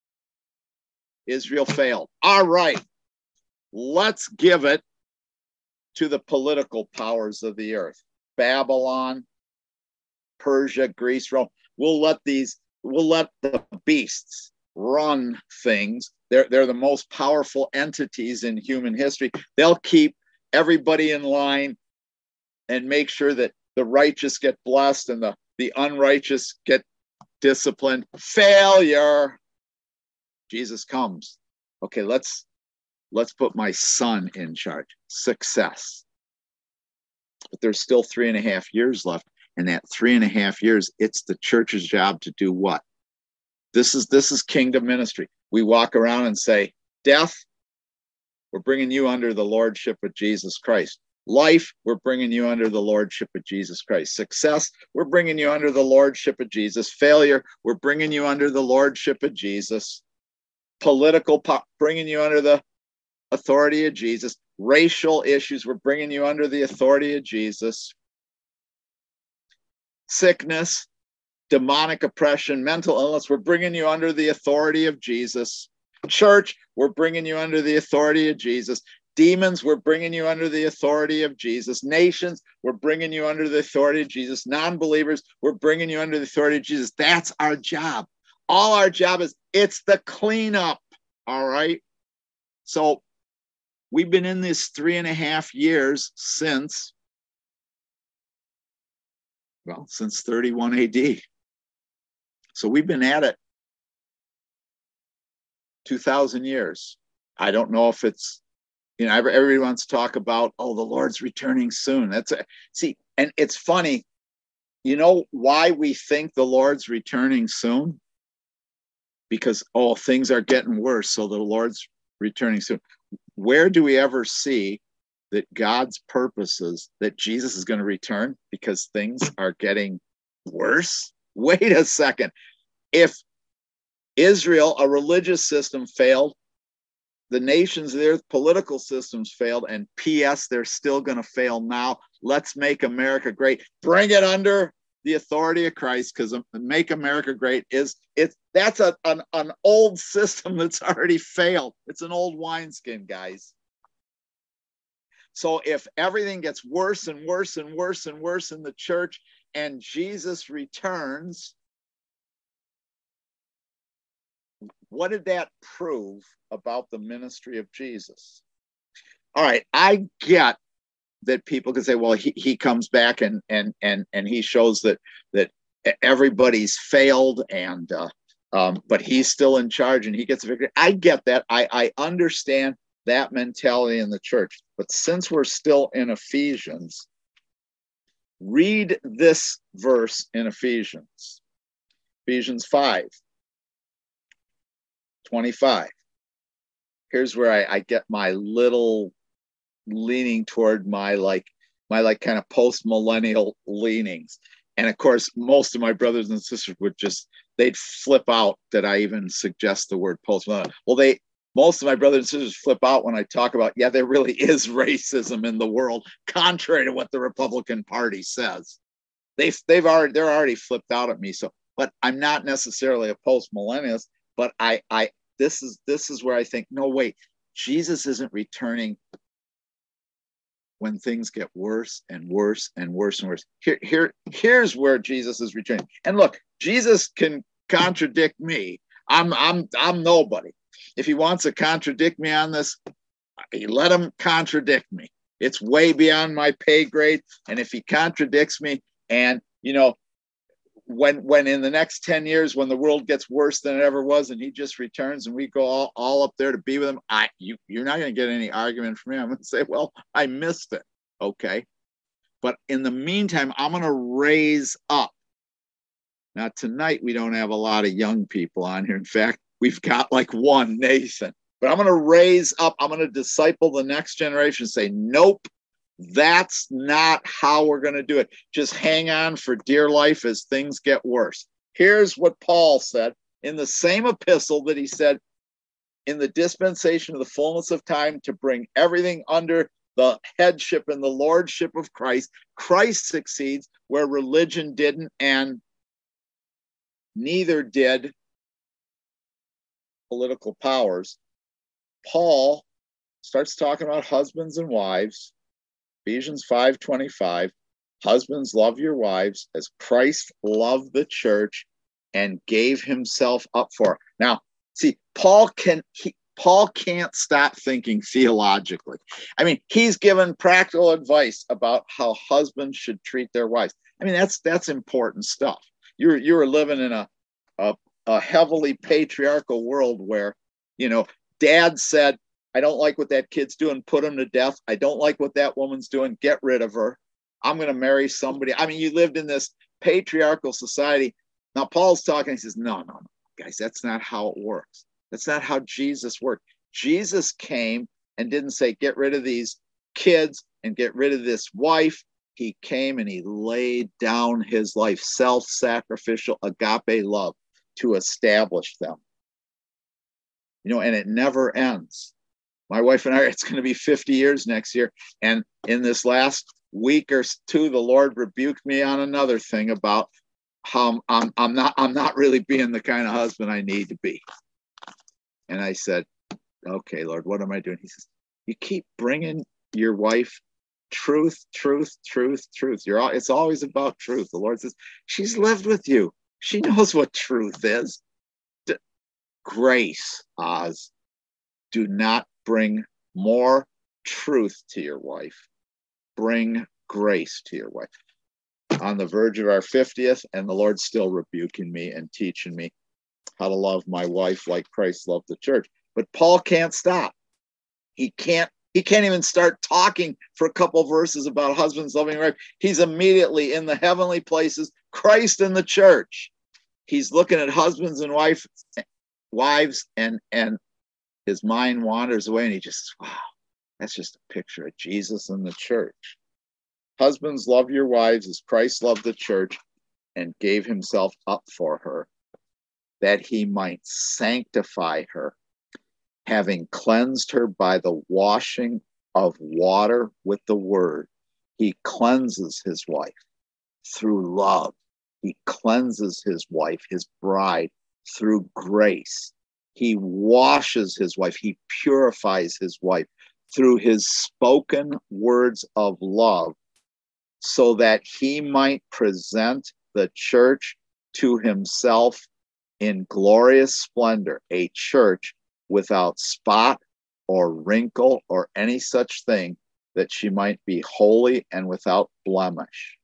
Israel failed. All right. Let's give it to the political powers of the earth. Babylon, Persia, Greece, Rome. We'll let these, we'll let the beasts run things. They're, they're the most powerful entities in human history. They'll keep everybody in line and make sure that the righteous get blessed and the, the unrighteous get disciplined. Failure. Jesus comes. Okay, let's let's put my son in charge. Success. But there's still three and a half years left. And that three and a half years, it's the church's job to do what? This is this is kingdom ministry. We walk around and say, death, we're bringing you under the lordship of Jesus Christ. Life, we're bringing you under the lordship of Jesus Christ. Success, we're bringing you under the lordship of Jesus. Failure, we're bringing you under the lordship of Jesus. Political, po- bringing you under the authority of Jesus. Racial issues, we're bringing you under the authority of Jesus. Sickness, demonic oppression, mental illness, we're bringing you under the authority of Jesus. Church, we're bringing you under the authority of Jesus. Demons, we're bringing you under the authority of Jesus. Nations, we're bringing you under the authority of Jesus. Non-believers, we're bringing you under the authority of Jesus. That's our job. All our job is, it's the cleanup, all right? So we've been in this three and a half years since, well, since thirty-one A D. So we've been at it two thousand years. I don't know if it's, you know, everybody wants to talk about, oh, the Lord's returning soon. That's a, see, and it's funny, you know why we think the Lord's returning soon? Because, oh, things are getting worse, so the Lord's returning soon. Where do we ever see that God's purposes, that Jesus is going to return because things are getting worse? Wait a second. If Israel, a religious system, failed, the nations, their political systems failed, and P S they're still going to fail now. Let's make America great. Bring it under the authority of Christ, because make America great is it's that's a, an, an old system that's already failed. It's an old wineskin, guys. So if everything gets worse and worse and worse and worse in the church and Jesus returns, what did that prove about the ministry of Jesus? All right, I get that people can say, well, he, he comes back and and and and he shows that that everybody's failed, and uh, um, but he's still in charge and he gets a victory. I get that. I, I understand that mentality in the church. But since we're still in Ephesians, read this verse in Ephesians, Ephesians five twenty-five. Here's where I, I get my little leaning toward my like my like kind of post-millennial leanings. And of course, most of my brothers and sisters would just, they'd flip out that I even suggest the word post-millennial. Well, they most of my brothers and sisters flip out when I talk about, yeah, there really is racism in the world, contrary to what the Republican Party says. They've they've already they're already flipped out at me. So, but I'm not necessarily a post-millennialist, but I I this is this is where I think, no, wait, Jesus isn't returning when things get worse and worse and worse and worse. Here, here, here's where Jesus is returning. And look, Jesus can contradict me. I'm, I'm, I'm nobody. If he wants to contradict me on this, let him contradict me. It's way beyond my pay grade. And if he contradicts me, and you know, when, when in the next ten years, when the world gets worse than it ever was, and he just returns and we go all, all up there to be with him, I, you, you're not going to get any argument from me. I'm going to say, well, I missed it. Okay. But in the meantime, I'm going to raise up. Now, tonight, we don't have a lot of young people on here. In fact, we've got like one, Nathan. But I'm going to raise up. I'm going to disciple the next generation, say, nope. That's not how we're going to do it. Just hang on for dear life as things get worse. Here's what Paul said in the same epistle that he said, in the dispensation of the fullness of time, to bring everything under the headship and the lordship of Christ. Christ succeeds where religion didn't, and neither did political powers. Paul starts talking about husbands and wives. Ephesians five twenty-five, husbands, love your wives as Christ loved the church and gave himself up for her. Now, see, Paul can he, Paul can't stop thinking theologically. I mean, he's given practical advice about how husbands should treat their wives. I mean, that's that's important stuff. You're you're living in a a, a heavily patriarchal world where, you know, dad said, I don't like what that kid's doing, put him to death. I don't like what that woman's doing, get rid of her. I'm going to marry somebody. I mean, you lived in this patriarchal society. Now, Paul's talking, he says, no, no, no, guys, that's not how it works. That's not how Jesus worked. Jesus came and didn't say, get rid of these kids and get rid of this wife. He came and he laid down his life, self-sacrificial agape love, to establish them. You know, and it never ends. My wife and I, it's going to be fifty years next year. And in this last week or two, the Lord rebuked me on another thing about how I'm, I'm not, I'm not really being the kind of husband I need to be. And I said, okay, Lord, what am I doing? He says, you keep bringing your wife truth, truth, truth, truth. You're all, it's always about truth. The Lord says, she's lived with you. She knows what truth is. D- Grace, Oz. Do not bring more truth to your wife. Bring grace to your wife. On the verge of our fiftieth, and the Lord's still rebuking me and teaching me how to love my wife like Christ loved the church. But Paul can't stop. He can't, he can't even start talking for a couple of verses about husbands loving wife. He's immediately in the heavenly places, Christ and the church. He's looking at husbands and wife, wives, and and his mind wanders away, and he just, wow, That's just a picture of Jesus and the church. Husbands, love your wives as Christ loved the church and gave himself up for her, that he might sanctify her, having cleansed her by the washing of water with the word. He cleanses his wife through love. He cleanses his wife, his bride, through grace. He washes his wife. He purifies his wife through his spoken words of love, so that he might present the church to himself in glorious splendor, a church without spot or wrinkle or any such thing, that she might be holy and without blemish.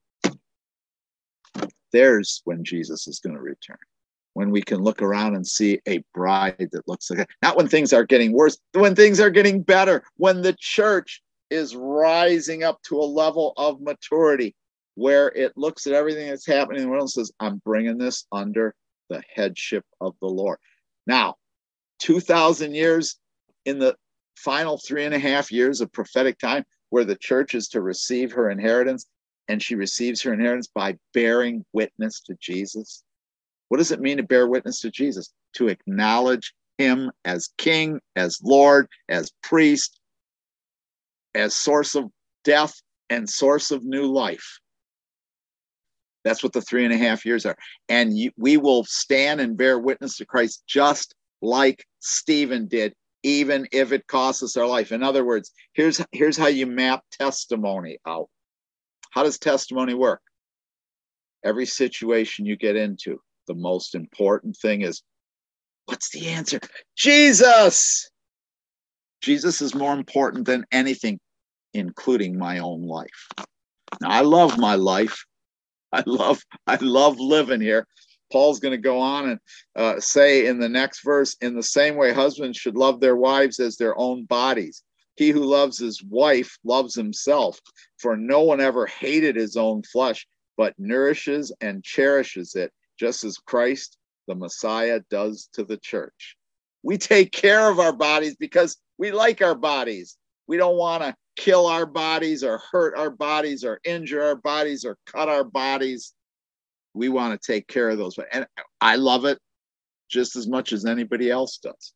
There's when Jesus is going to return. When we can look around and see a bride that looks like that. Not when things are getting worse, when things are getting better, when the church is rising up to a level of maturity where it looks at everything that's happening in the world and says, I'm bringing this under the headship of the Lord. Now, two thousand years in the final three and a half years of prophetic time where the church is to receive her inheritance, and she receives her inheritance by bearing witness to Jesus. What does it mean to bear witness to Jesus? To acknowledge him as King, as Lord, as priest, as source of death and source of new life. That's what the three and a half years are. And you, we will stand and bear witness to Christ just like Stephen did, even if it costs us our life. In other words, here's, here's how you map testimony out. How does testimony work? Every situation you get into, the most important thing is, what's the answer? Jesus! Jesus is more important than anything, including my own life. Now, I love my life. I love, I love living here. Paul's going to go on and uh, say in the next verse, in the same way, husbands should love their wives as their own bodies. He who loves his wife loves himself, for no one ever hated his own flesh, but nourishes and cherishes it, just as Christ, the Messiah, does to the church. We take care of our bodies because we like our bodies. We don't want to kill our bodies or hurt our bodies or injure our bodies or cut our bodies. We want to take care of those. And I love it just as much as anybody else does.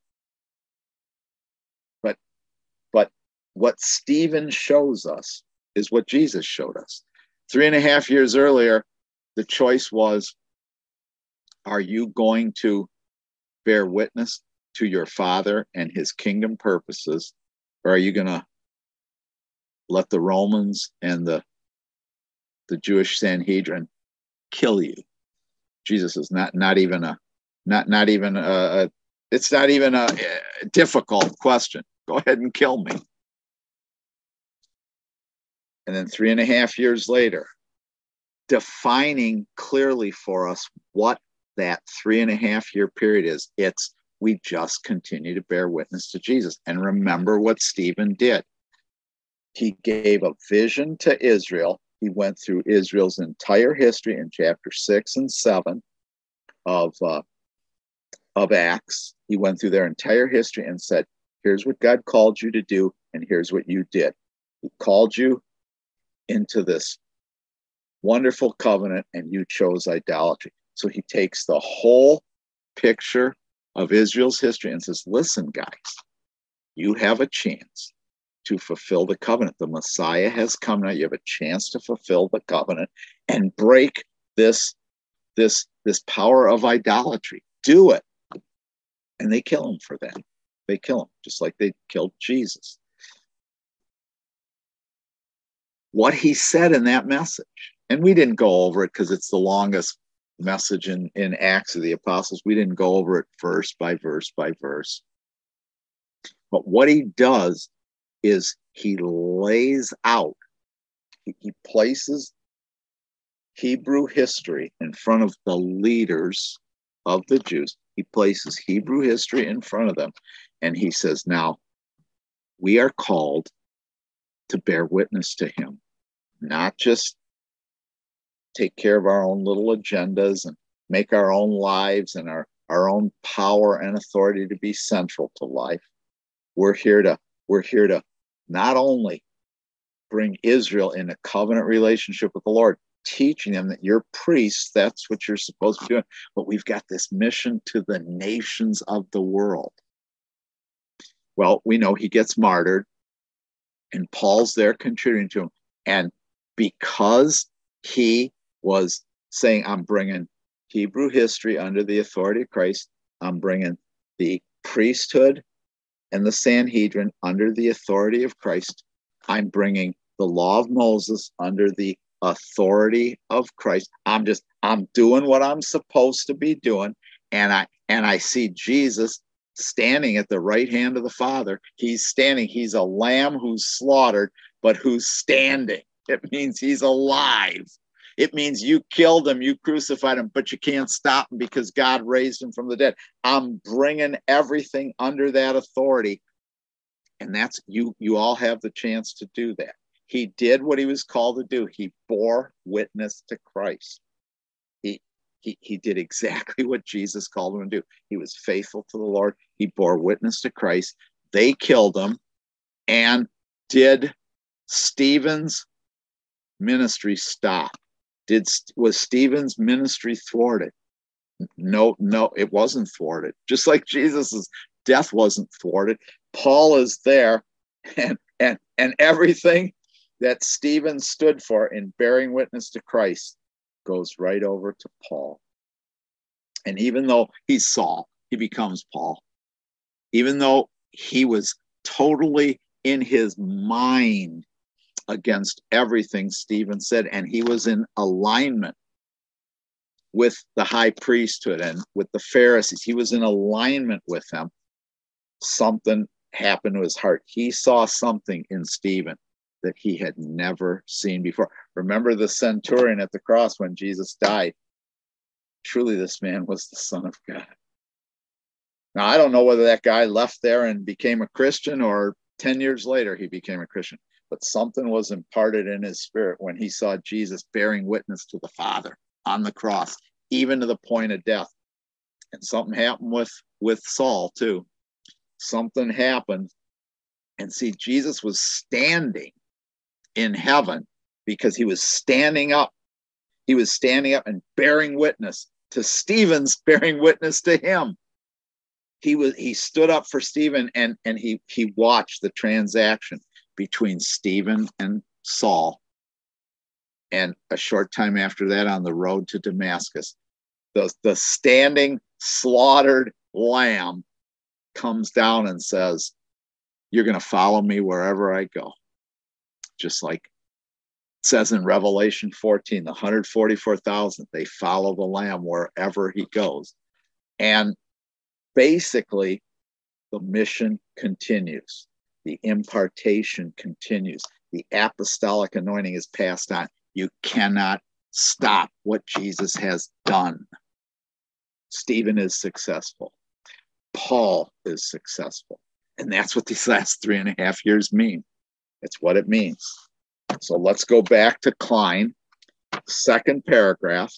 But, but what Stephen shows us is what Jesus showed us. Three and a half years earlier, the choice was, are you going to bear witness to your Father and his kingdom purposes, or are you going to let the Romans and the, the Jewish Sanhedrin kill you? Jesus is not, not even a, not, not even a, a it's not even a, a difficult question. Go ahead and kill me. And then three and a half years later, defining clearly for us what that three and a half year period is. It's, we just continue to bear witness to Jesus. And remember what Stephen did. He gave a vision to Israel. He went through Israel's entire history in chapter six and seven of, uh, of Acts. He went through their entire history and said, here's what God called you to do, and here's what you did. He called you into this wonderful covenant, and you chose idolatry. So he takes the whole picture of Israel's history and says, listen, guys, you have a chance to fulfill the covenant. The Messiah has come now. You have a chance to fulfill the covenant and break this, this, this power of idolatry. Do it. And they kill him for that. They kill him, just like they killed Jesus. What he said in that message, and we didn't go over it because it's the longest message in, in Acts of the Apostles. We didn't go over it verse by verse by verse. But what he does is he lays out, he, he places Hebrew history in front of the leaders of the Jews. He places Hebrew history in front of them. And he says, now, we are called to bear witness to him, not just take care of our own little agendas and make our own lives and our, our own power and authority to be central to life. We're here to, we're here to not only bring Israel in a covenant relationship with the Lord, teaching them that you're priests, that's what you're supposed to be doing, but we've got this mission to the nations of the world. Well, we know he gets martyred, and Paul's there contributing to him. And because he was saying, I'm bringing Hebrew history under the authority of Christ, I'm bringing the priesthood and the Sanhedrin under the authority of Christ, I'm bringing the law of Moses under the authority of Christ. I'm just, I'm doing what I'm supposed to be doing. And I, and I see Jesus standing at the right hand of the Father. He's standing. He's a lamb who's slaughtered, but who's standing. It means he's alive. It means you killed him, you crucified him, but you can't stop him because God raised him from the dead. I'm bringing everything under that authority. And that's, you, you all have the chance to do that. He did what he was called to do. He bore witness to Christ. He, he, he did exactly what Jesus called him to do. He was faithful to the Lord. He bore witness to Christ. They killed him. And did Stephen's ministry stop? Did, was Stephen's ministry thwarted? No, no, it wasn't thwarted. Just like Jesus's death wasn't thwarted. Paul is there, and and and everything that Stephen stood for in bearing witness to Christ goes right over to Paul. And even though he's Saul, he becomes Paul. Even though he was totally in his mind against everything Stephen said, and he was in alignment with the high priesthood and with the Pharisees. He was in alignment with them. Something happened to his heart. He saw something in Stephen that he had never seen before. Remember the centurion at the cross when Jesus died? Truly, this man was the Son of God. Now, I don't know whether that guy left there and became a Christian, or ten years later he became a Christian, but something was imparted in his spirit when he saw Jesus bearing witness to the Father on the cross, even to the point of death. And something happened with, with Saul too. Something happened. And see, Jesus was standing in heaven because he was standing up. He was standing up and bearing witness to Stephen's bearing witness to him. He was, he stood up for Stephen, and, and he, he watched the transaction between Stephen and Saul. And a short time after that, on the road to Damascus, the, the standing slaughtered lamb comes down and says, you're going to follow me wherever I go. Just like it says in Revelation fourteen, the one hundred forty-four thousand, they follow the lamb wherever he goes. And basically, the mission continues. The impartation continues. The apostolic anointing is passed on. You cannot stop what Jesus has done. Stephen is successful. Paul is successful. And that's what these last three and a half years mean. It's what it means. So let's go back to Klein, second paragraph.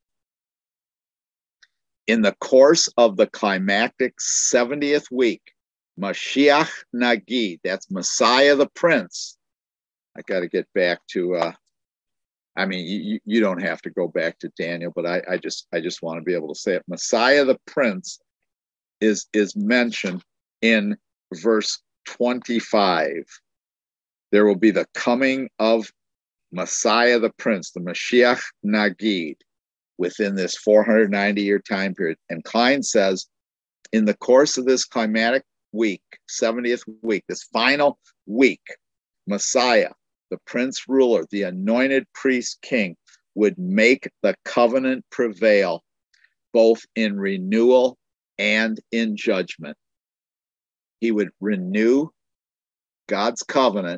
In the course of the climactic seventieth week, Mashiach Nagid, that's Messiah the Prince. I got to get back to, uh, I mean, you, you don't have to go back to Daniel, but I, I just I just want to be able to say it. Messiah the Prince is, is mentioned in verse twenty-five. There will be the coming of Messiah the Prince, the Mashiach Nagid, within this four hundred ninety year time period. And Klein says, in the course of this climatic week, seventieth week, this final week, Messiah, the Prince ruler, the anointed priest king, would make the covenant prevail, both in renewal and in judgment. He would renew God's covenant,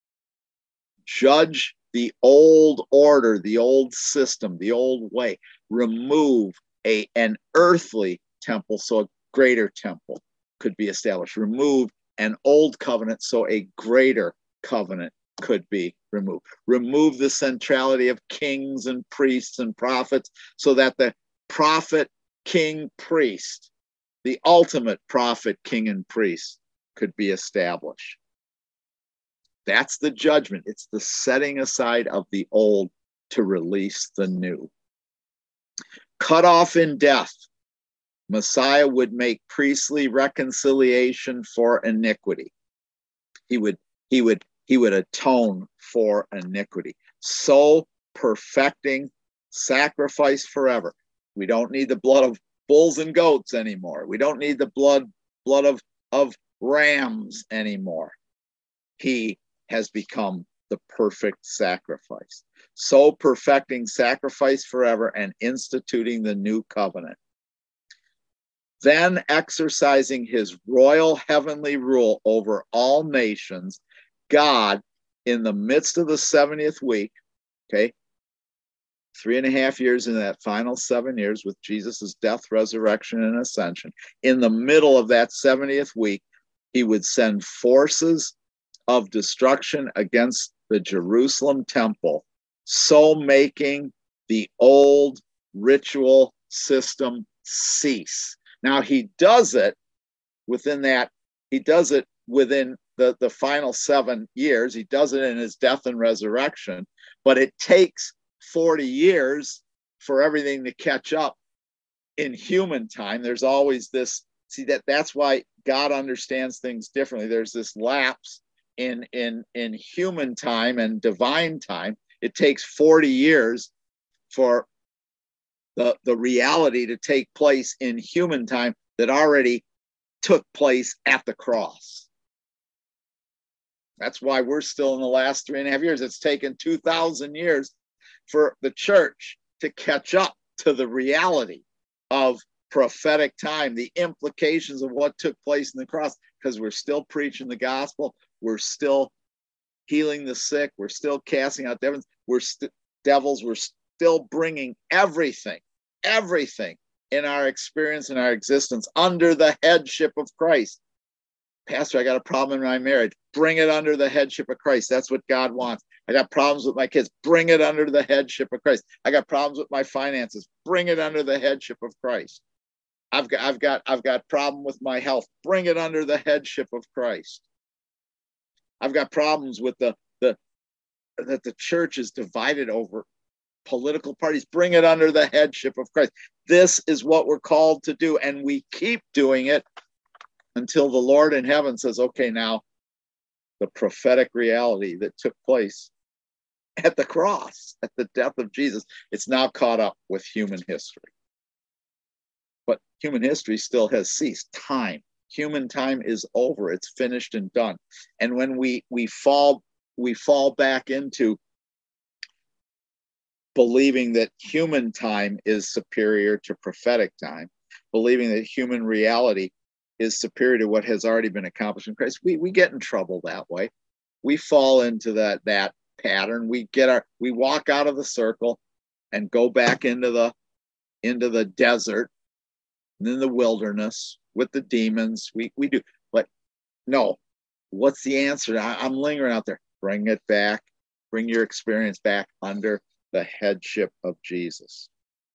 judge the old order, the old system, the old way, remove a, an earthly temple so a greater temple could be established, remove an old covenant so a greater covenant could be removed, remove the centrality of kings and priests and prophets so that the prophet, king, priest, the ultimate prophet, king, and priest could be established. That's the judgment. It's the setting aside of the old to release the new. Cut off in death, Messiah would make priestly reconciliation for iniquity. He would, he would, he would atone for iniquity. So perfecting sacrifice forever. We don't need the blood of bulls and goats anymore. We don't need the blood, blood of, of rams anymore. He has become the perfect sacrifice. So perfecting sacrifice forever and instituting the new covenant. Then exercising his royal heavenly rule over all nations, God, in the midst of the seventieth week, okay, three and a half years in that final seven years with Jesus' death, resurrection, and ascension, in the middle of that seventieth week, he would send forces of destruction against the Jerusalem temple, so making the old ritual system cease. Now, he does it within that, he does it within the, the final seven years. He does it in his death and resurrection, but it takes forty years for everything to catch up in human time. There's always this, see, that that's why God understands things differently. There's this lapse in, in, in human time and divine time. It takes forty years for the, the reality to take place in human time that already took place at the cross. That's why we're still in the last three and a half years. It's taken two thousand years for the church to catch up to the reality of prophetic time, the implications of what took place in the cross, because we're still preaching the gospel. We're still healing the sick. We're still casting out devils. We're st- devils. We're still bringing everything, everything in our experience and our existence under the headship of Christ. Pastor, I got a problem in my marriage. Bring it under the headship of Christ. That's what God wants. I got problems with my kids. Bring it under the headship of Christ. I got problems with my finances. Bring it under the headship of Christ. I've got, I've got, I've got problem with my health. Bring it under the headship of Christ. I've got problems with the, the, that the church is divided over political parties. Bring it under the headship of Christ. This is what we're called to do. And we keep doing it until the Lord in heaven says, okay, now the prophetic reality that took place at the cross, at the death of Jesus, it's now caught up with human history. But human history still has ceased. Time, human time is over. It's finished and done. And when we we fall, we fall back into believing that human time is superior to prophetic time, believing that human reality is superior to what has already been accomplished in Christ, we we get in trouble that way. We fall into that that pattern. We get our we walk out of the circle and go back into the into the desert and in the wilderness with the demons. We we do, but no. What's the answer? I, I'm lingering out there. Bring it back. Bring your experience back under the headship of Jesus.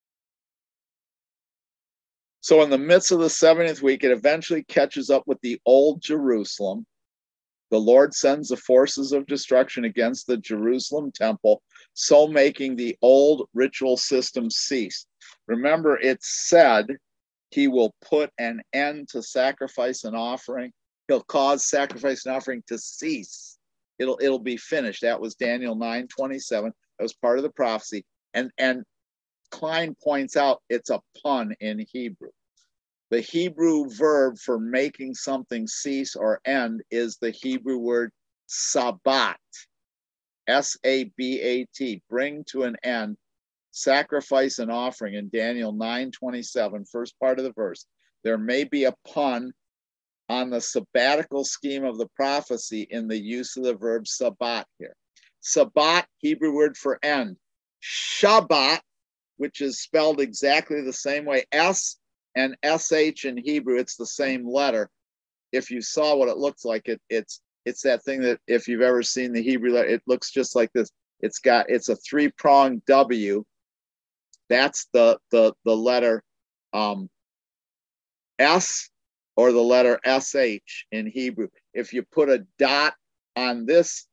So in the midst of the seventieth week, it eventually catches up with the old Jerusalem. The Lord sends the forces of destruction against the Jerusalem temple, so making the old ritual system cease. Remember, it said he will put an end to sacrifice and offering. He'll cause sacrifice and offering to cease. It'll, it'll be finished. That was Daniel nine twenty-seven. That was part of the prophecy. And, and Klein points out it's a pun in Hebrew. The Hebrew verb for making something cease or end is the Hebrew word sabat, S A B A T, bring to an end, sacrifice and offering in Daniel nine twenty-seven, first part of the verse. There may be a pun on the sabbatical scheme of the prophecy in the use of the verb sabat here. Sabat, Hebrew word for end. Shabbat, which is spelled exactly the same way, S and S H in Hebrew, it's the same letter. If you saw what it looks like, it it's it's that thing that if you've ever seen the Hebrew letter, it looks just like this. It's got it's a three-pronged W. That's the the the letter um, S or the letter S H in Hebrew. If you put a dot on this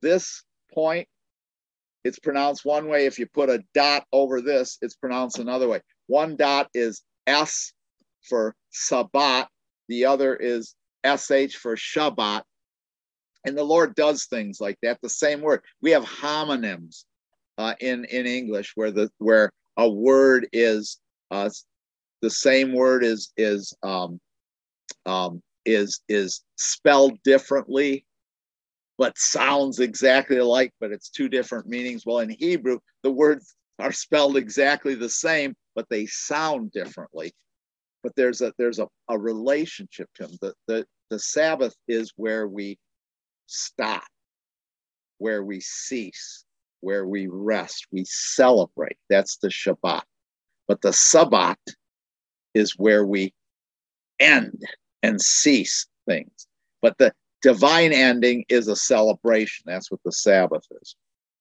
this point, it's pronounced one way. If you put a dot over this, it's pronounced another way. One dot is S for Sabbat. The other is S H for Shabbat. And the Lord does things like that. The same word. We have homonyms uh, in, in English where the where a word is uh, the same word is is um, um, is is spelled differently, but sounds exactly alike, but it's two different meanings. Well, in Hebrew, the words are spelled exactly the same, but they sound differently. But there's a there's a, a relationship to them. The, the, the Sabbath is where we stop, where we cease, where we rest, we celebrate. That's the Shabbat. But the Sabbat is where we end and cease things. But the divine ending is a celebration. That's what the Sabbath is.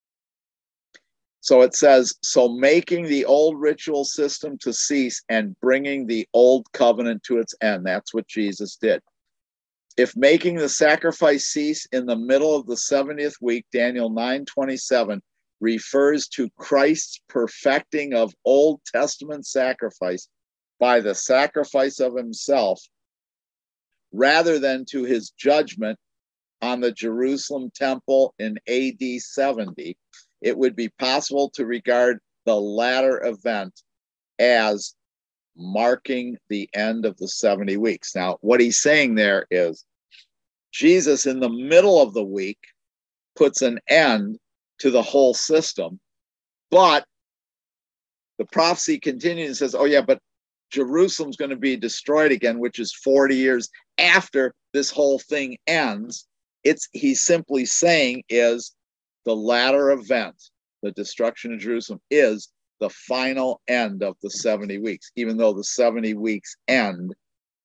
So it says, so making the old ritual system to cease and bringing the old covenant to its end. That's what Jesus did. If making the sacrifice cease in the middle of the seventieth week, Daniel nine twenty-seven, refers to Christ's perfecting of Old Testament sacrifice by the sacrifice of himself, rather than to his judgment on the Jerusalem temple in A D seventy, it would be possible to regard the latter event as marking the end of the seventy weeks. Now, what he's saying there is Jesus in the middle of the week puts an end to the whole system, but the prophecy continues and says, oh yeah, but Jerusalem's going to be destroyed again, which is forty years after this whole thing ends. It's he's simply saying is the latter event, the destruction of Jerusalem, is the final end of the seventy weeks, even though the seventy weeks end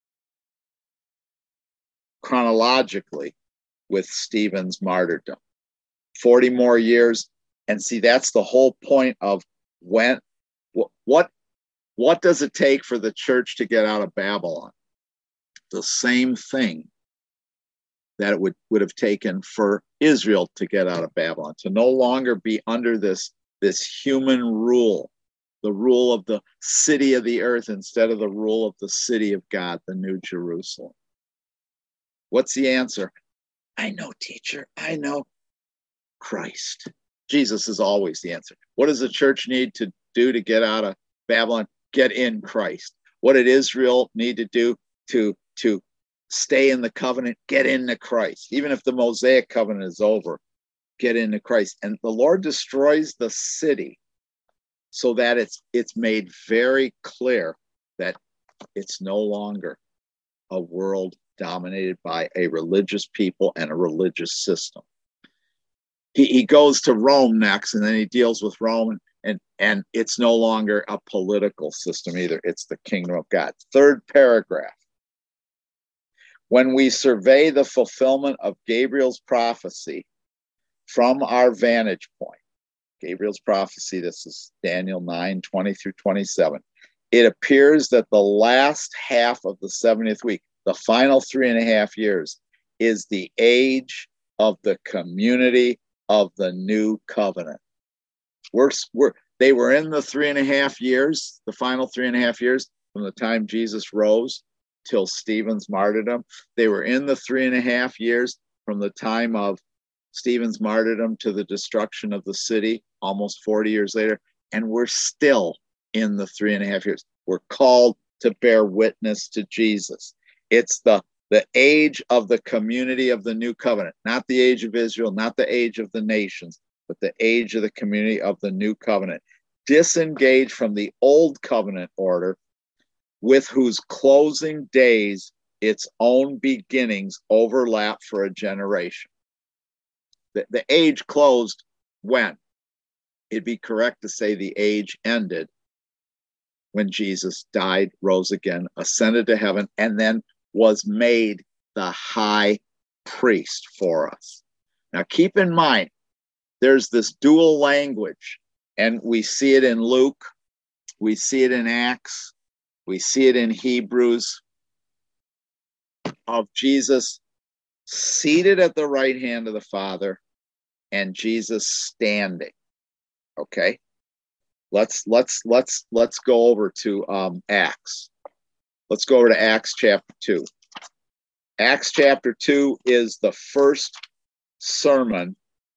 chronologically with Stephen's martyrdom. forty more years. And see, that's the whole point of when, what, what does it take for the church to get out of Babylon? The same thing that it would, would have taken for Israel to get out of Babylon, to no longer be under this, this human rule, the rule of the city of the earth instead of the rule of the city of God, the New Jerusalem. What's the answer? I know, teacher, I know. Christ. Jesus is always the answer. What does the church need to do to get out of Babylon? Get in Christ. What did Israel need to do to, to stay in the covenant? Get into Christ. Even if the Mosaic covenant is over, get into Christ. And the Lord destroys the city so that it's it's made very clear that it's no longer a world dominated by a religious people and a religious system. He, he goes to Rome next, and then he deals with Rome, and, and, and it's no longer a political system either. It's the kingdom of God. Third paragraph. When we survey the fulfillment of Gabriel's prophecy from our vantage point, Gabriel's prophecy, this is Daniel nine, twenty through twenty-seven, it appears that the last half of the seventieth week, the final three and a half years, is the age of the community of the new covenant. We're, we're, they were in the three and a half years, the final three and a half years from the time Jesus rose till Stephen's martyrdom. They were in the three and a half years from the time of Stephen's martyrdom to the destruction of the city, almost forty years later. And we're still in the three and a half years. We're called to bear witness to Jesus. It's the, the age of the community of the new covenant, not the age of Israel, not the age of the nations, but the age of the community of the new covenant. Disengage from the old covenant order with whose closing days its own beginnings overlap for a generation. The, the age closed when? It'd be correct to say the age ended when Jesus died, rose again, ascended to heaven, and then was made the high priest for us. Now, keep in mind, there's this dual language, and we see it in Luke, we see it in Acts, we see it in Hebrews, of Jesus seated at the right hand of the Father, and Jesus standing. Okay. Let's let's let's let's go over to um, Acts. Let's go over to Acts chapter two. Acts chapter two is the first sermon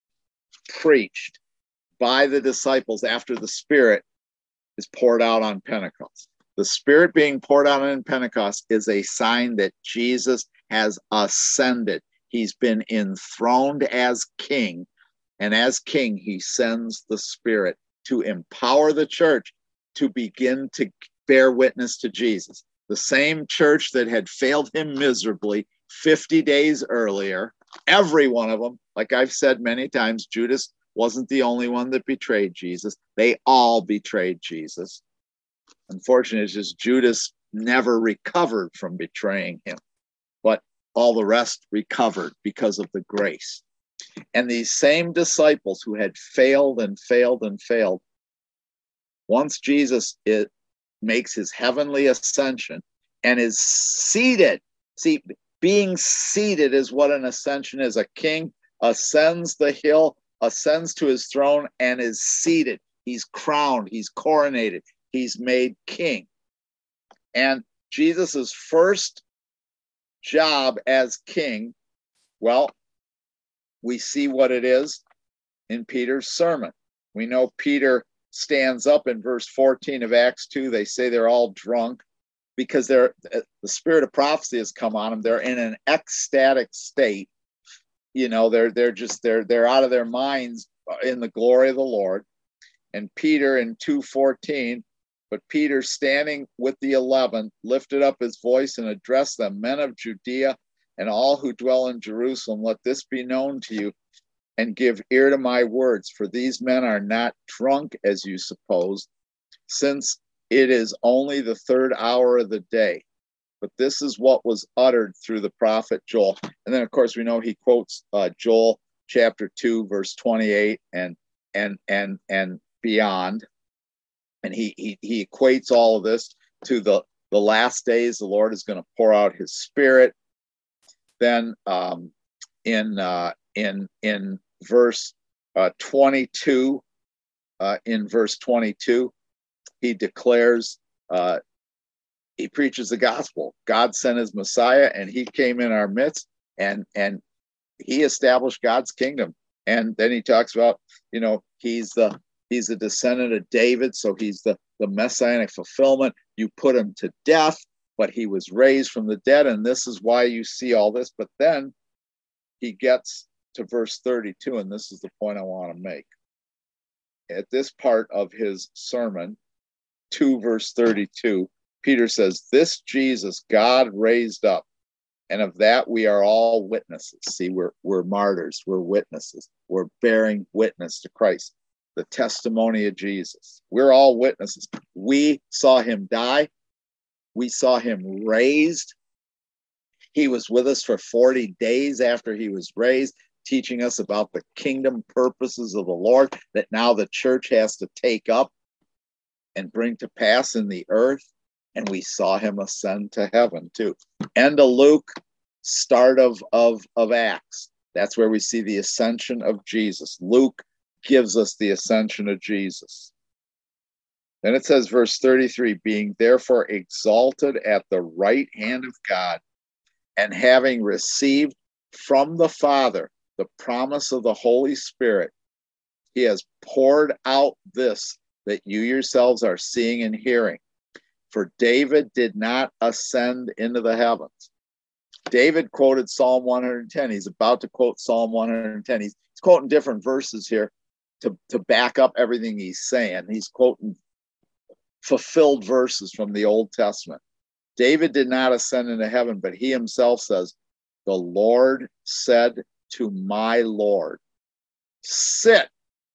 preached by the disciples after the Spirit is poured out on Pentecost. The Spirit being poured out on Pentecost is a sign that Jesus has ascended. He's been enthroned as king, and as king, he sends the Spirit to empower the church to begin to bear witness to Jesus. The same church that had failed him miserably fifty days earlier, every one of them, like I've said many times, Judas wasn't the only one that betrayed Jesus. They all betrayed Jesus. Unfortunately, it's just Judas never recovered from betraying him, but all the rest recovered because of the grace. And these same disciples who had failed and failed and failed, once Jesus it makes his heavenly ascension and is seated. See, being seated is what an ascension is. A king ascends the hill, ascends to his throne, and is seated. He's crowned, he's coronated, he's made king. And Jesus's first job as king, well, we see what it is in Peter's sermon. We know Peter stands up in verse fourteen of Acts two. They say they're all drunk because they're the spirit of prophecy has come on them. They're in an ecstatic state. You know, they're they're just they're they're out of their minds in the glory of the Lord. And Peter in two fourteen, but Peter standing with the eleven lifted up his voice and addressed them, men of Judea and all who dwell in Jerusalem, let this be known to you, and give ear to my words, for these men are not drunk as you suppose, since it is only the third hour of the day. But this is what was uttered through the prophet Joel. And then, of course, we know he quotes uh, Joel chapter two, verse twenty-eight and and and and beyond. And he he he equates all of this to the the last days. The Lord is going to pour out his Spirit. Then um, in uh, in in verse uh, twenty-two, uh, in verse twenty-two, he declares, uh, he preaches the gospel. God sent his Messiah, and he came in our midst, and and he established God's kingdom. And then he talks about, you know, he's the he's a descendant of David, so he's the the messianic fulfillment. You put him to death, but he was raised from the dead, and this is why you see all this. But then he gets to verse thirty-two, and this is the point I want to make. At this part of his sermon, two verse thirty-two, Peter says, this Jesus God raised up, and of that we are all witnesses. See, we're, we're martyrs, we're witnesses. We're bearing witness to Christ, the testimony of Jesus. We're all witnesses. We saw him die. We saw him raised. He was with us for forty days after he was raised, teaching us about the kingdom purposes of the Lord that now the church has to take up and bring to pass in the earth. And we saw him ascend to heaven too. End of Luke, start of, of, of Acts. That's where we see the ascension of Jesus. Luke gives us the ascension of Jesus. Then it says, verse thirty-three, being therefore exalted at the right hand of God, and having received from the Father the promise of the Holy Spirit, he has poured out this that you yourselves are seeing and hearing. For David did not ascend into the heavens. David quoted Psalm one hundred ten. He's about to quote Psalm one hundred ten. He's, he's quoting different verses here to, to back up everything he's saying. He's quoting fulfilled verses from the Old Testament. David did not ascend into heaven, but he himself says, the Lord said to my Lord, sit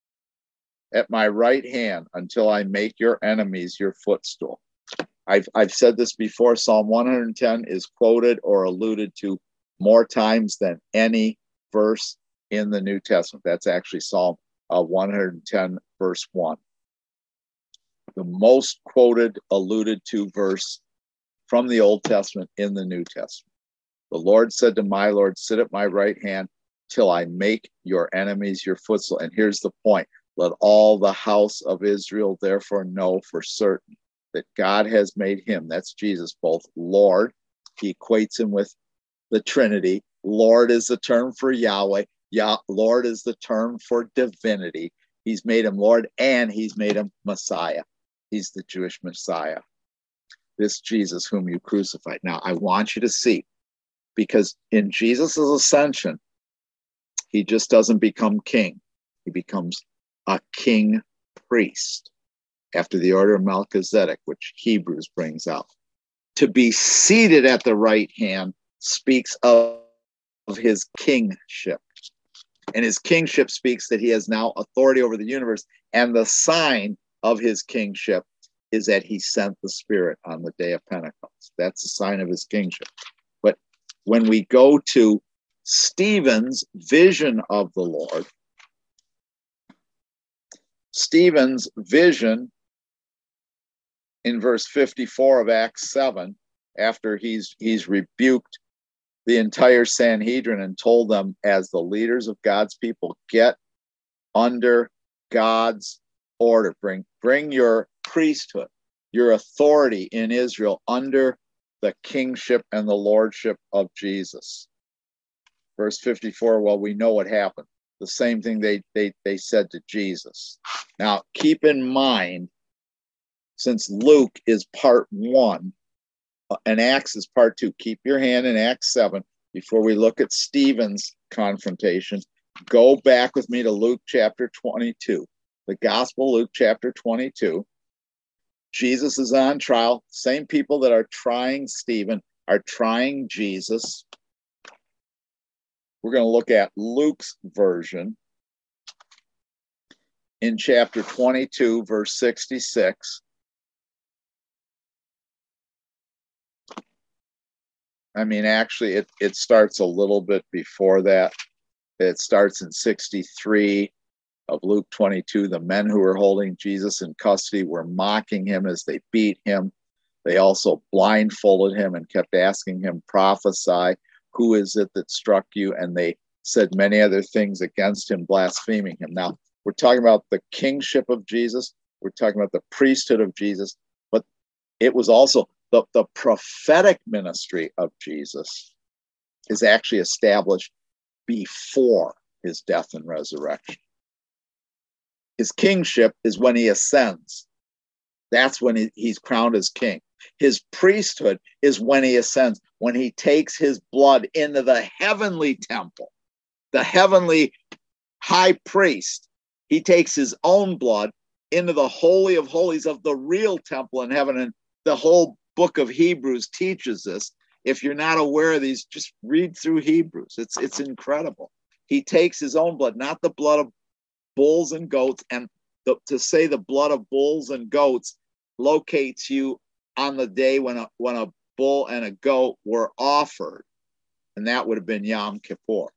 at my right hand until I make your enemies your footstool. I've, I've said this before. Psalm one hundred ten is quoted or alluded to more times than any verse in the New Testament. That's actually Psalm uh, one hundred ten, verse one. The most quoted, alluded to verse from the Old Testament in the New Testament. The Lord said to my Lord, sit at my right hand till I make your enemies your footstool. And here's the point. Let all the house of Israel therefore know for certain that God has made him, that's Jesus, both Lord. He equates him with the Trinity. Lord is the term for Yahweh. Yah- Lord is the term for divinity. He's made him Lord, and he's made him Messiah. He's the Jewish Messiah. This Jesus whom you crucified. Now, I want you to see, because in Jesus' ascension, he just doesn't become king. He becomes a king priest after the order of Melchizedek, which Hebrews brings out. To be seated at the right hand speaks of, of his kingship. And his kingship speaks that he has now authority over the universe. And the sign of his kingship is that he sent the Spirit on the day of Pentecost. That's the sign of his kingship. But when we go to Stephen's vision of the Lord, Stephen's vision in verse fifty-four of Acts seven, after he's he's rebuked the entire Sanhedrin and told them, as the leaders of God's people, get under God's order. Bring, bring your priesthood, your authority in Israel under the kingship and the lordship of Jesus. Verse fifty-four, well, we know what happened. The same thing they, they, they said to Jesus. Now, keep in mind, since Luke is part one and Acts is part two, keep your hand in Acts seven before we look at Stephen's confrontation. Go back with me to Luke chapter twenty-two, the Gospel, Luke chapter twenty-two. Jesus is on trial. Same people that are trying Stephen are trying Jesus. We're going to look at Luke's version in chapter twenty-two, verse sixty-six. I mean, actually, it, it starts a little bit before that. It starts in sixty-three of Luke twenty-two. The men who were holding Jesus in custody were mocking him as they beat him. They also blindfolded him and kept asking him, prophesy, who is it that struck you? And they said many other things against him, blaspheming him. Now, we're talking about the kingship of Jesus. We're talking about the priesthood of Jesus. But it was also the, the prophetic ministry of Jesus is actually established before his death and resurrection. His kingship is when he ascends. That's when he, he's crowned as king. His priesthood is when he ascends, when he takes his blood into the heavenly temple, the heavenly high priest. He takes his own blood into the holy of holies of the real temple in heaven. And the whole book of Hebrews teaches this. If you're not aware of these, just read through Hebrews. It's, it's incredible. He takes his own blood, not the blood of bulls and goats. And the, to say the blood of bulls and goats locates you on the day when a, when a bull and a goat were offered, and that would have been Yom Kippur.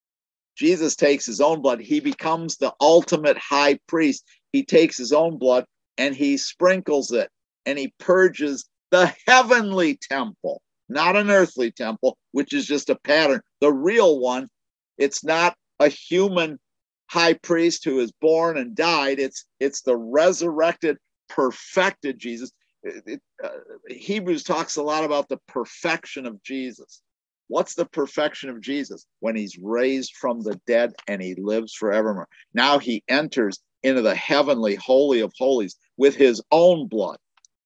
Jesus takes his own blood. He becomes the ultimate high priest. He takes his own blood and he sprinkles it, and he purges the heavenly temple, not an earthly temple, which is just a pattern. The real one, it's not a human high priest who is born and died. It's, it's the resurrected, perfected Jesus. It, it, uh, Hebrews talks a lot about the perfection of Jesus. What's the perfection of Jesus? When he's raised from the dead and he lives forevermore. Now he enters into the heavenly holy of holies with his own blood.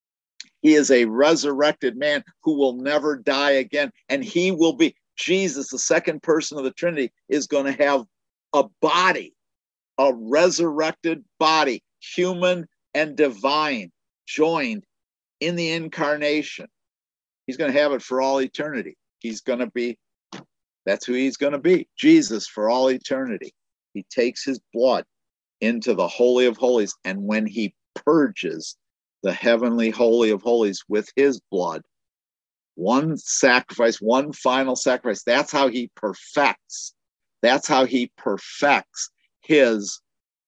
He is a resurrected man who will never die again. And he will be, Jesus, the second person of the Trinity, is going to have a body, a resurrected body, human and divine, joined in the incarnation. He's going to have it for all eternity. He's going to be, that's who he's going to be, Jesus for all eternity. He takes his blood into the Holy of Holies, and when he purges the heavenly Holy of Holies with his blood, one sacrifice, one final sacrifice, that's how he perfects, that's how he perfects his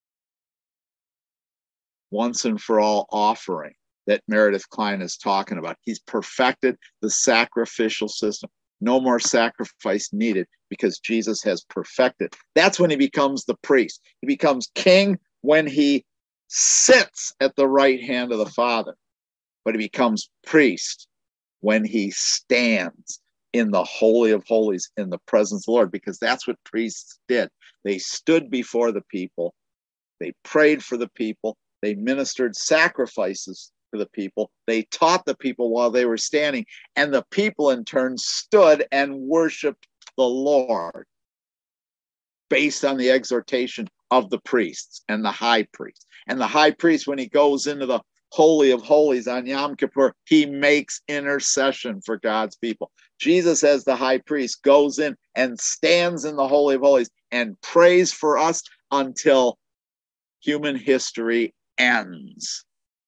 once and for all offering that Meredith Kline is talking about. He's perfected the sacrificial system. No more sacrifice needed because Jesus has perfected. That's when he becomes the priest. He becomes king when he sits at the right hand of the Father, but he becomes priest when he stands in the Holy of Holies in the presence of the Lord, because that's what priests did. They stood before the people. They prayed for the people. They ministered sacrifices to the people. They taught the people while they were standing, and the people in turn stood and worshiped the Lord based on the exhortation of the priests and the high priest. And the high priest, when he goes into the Holy of Holies on Yom Kippur, he makes intercession for God's people. Jesus, as the high priest, goes in and stands in the Holy of Holies and prays for us until human history ends.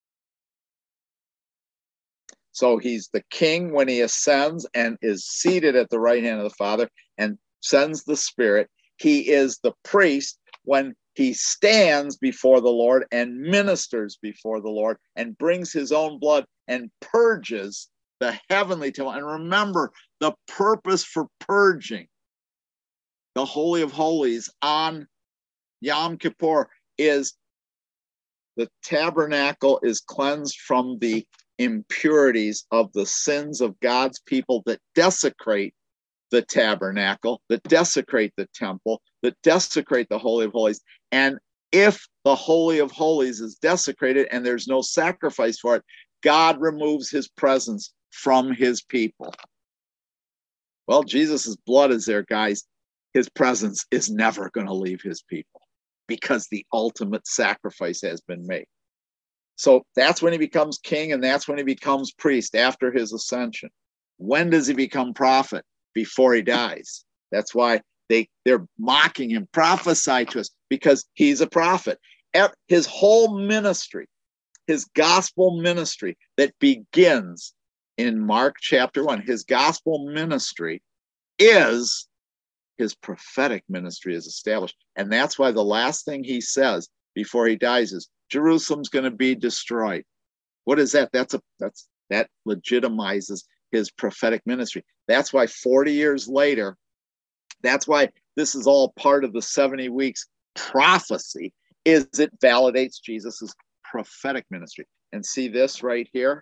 So he's the king when he ascends and is seated at the right hand of the Father and sends the Spirit. He is the priest when he stands before the Lord and ministers before the Lord and brings his own blood and purges the heavenly temple. And remember, the purpose for purging the Holy of Holies on Yom Kippur is the tabernacle is cleansed from the impurities of the sins of God's people that desecrate the tabernacle, that desecrate the temple, that desecrate the Holy of Holies. And if the Holy of Holies is desecrated and there's no sacrifice for it, God removes his presence from his people. Well, Jesus' blood is there, guys. His presence is never going to leave his people because the ultimate sacrifice has been made. So that's when he becomes king, and that's when he becomes priest after his ascension. When does he become prophet? Before he dies. That's why they, they're mocking him. Prophesy to us, because he's a prophet. His whole ministry, his gospel ministry that begins in Mark chapter one, his gospel ministry is his prophetic ministry is established. And that's why the last thing he says before he dies is, Jerusalem's going to be destroyed. What is that? That's a that's that legitimizes his prophetic ministry. That's why forty years later, that's why this is all part of the seventy weeks prophecy, is it validates Jesus's prophetic ministry. And see this right here,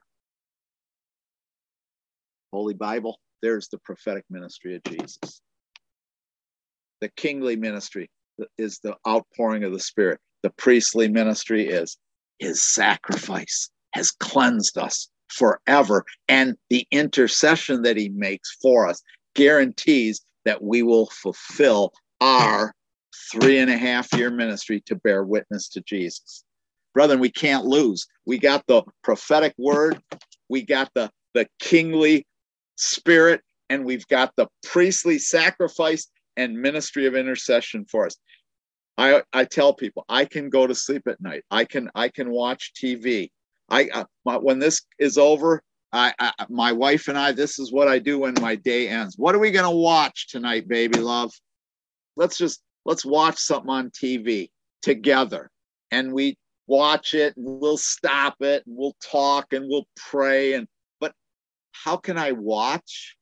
Holy Bible, there's the prophetic ministry of Jesus. The kingly ministry is the outpouring of the Spirit. The priestly ministry is his sacrifice has cleansed us forever. And the intercession that he makes for us guarantees that we will fulfill our three and a half year ministry to bear witness to Jesus. Brethren, we can't lose. We got the prophetic word, we got the, the kingly spirit, and we've got the priestly sacrifice and ministry of intercession for us. I, I tell people I can go to sleep at night. I can I can watch T V. I uh, my, when this is over, I, I my wife and I, this is what I do when my day ends. What are we going to watch tonight, baby love? Let's just let's watch something on T V together, and we watch it, and we'll stop it, and we'll talk, and we'll pray. And but how can I watch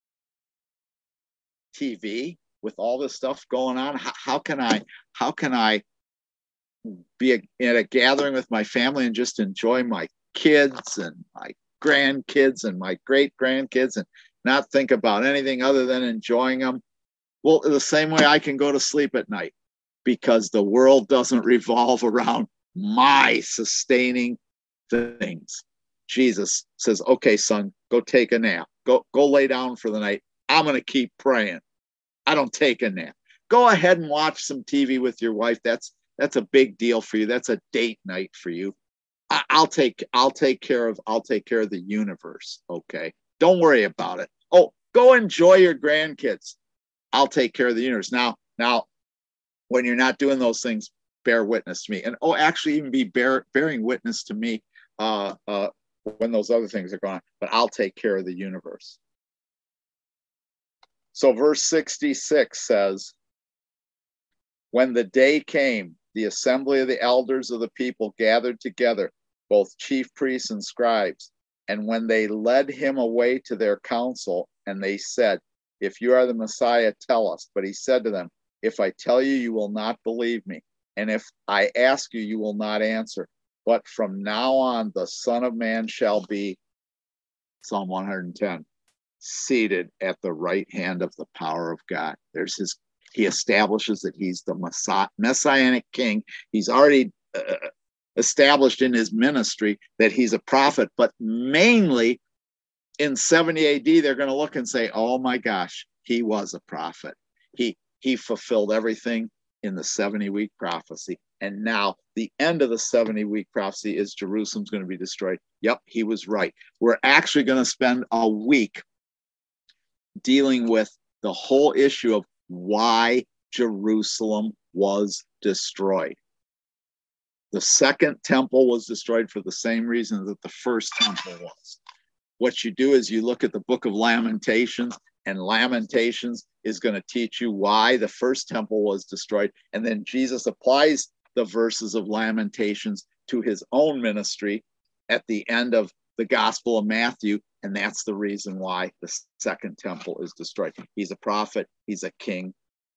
T V with all this stuff going on? How, how can I how can I be a, at a gathering with my family and just enjoy my kids and my grandkids and my great grandkids and not think about anything other than enjoying them? Well, the same way I can go to sleep at night, because the world doesn't revolve around my sustaining things. Jesus says, okay, son, go take a nap. Go, go lay down for the night. I'm going to keep praying. I don't take a nap. Go ahead and watch some T V with your wife. That's that's a big deal for you. That's a date night for you. I, I'll take I'll take care of I'll take care of the universe. Okay, don't worry about it. Oh, go enjoy your grandkids. I'll take care of the universe. Now, now, when you're not doing those things, bear witness to me. And oh, actually, even be bear, bearing witness to me uh, uh, when those other things are going on. But I'll take care of the universe. So verse sixty-six says, when the day came, the assembly of the elders of the people gathered together, both chief priests and scribes. And when they led him away to their council, and they said, If you are the Messiah, tell us. But he said to them, if I tell you, you will not believe me. And if I ask you, you will not answer. But from now on, the Son of Man shall be, Psalm one hundred ten, seated at the right hand of the power of God. There's his, he establishes that he's the Messiah, Messianic king. He's already uh, established in his ministry that he's a prophet, but mainly in seventy A D, they're going to look and say, oh my gosh, he was a prophet. He, he fulfilled everything in the seventy week prophecy. And now the end of the seventy week prophecy is Jerusalem's going to be destroyed. Yep, he was right. We're actually going to spend a week dealing with the whole issue of why Jerusalem was destroyed. The second temple was destroyed for the same reason that the first temple was. What you do is you look at the book of Lamentations, and Lamentations is going to teach you why the first temple was destroyed. And then Jesus applies the verses of Lamentations to his own ministry at the end of the Gospel of Matthew. And that's the reason why the second temple is destroyed. He's a prophet. He's a king.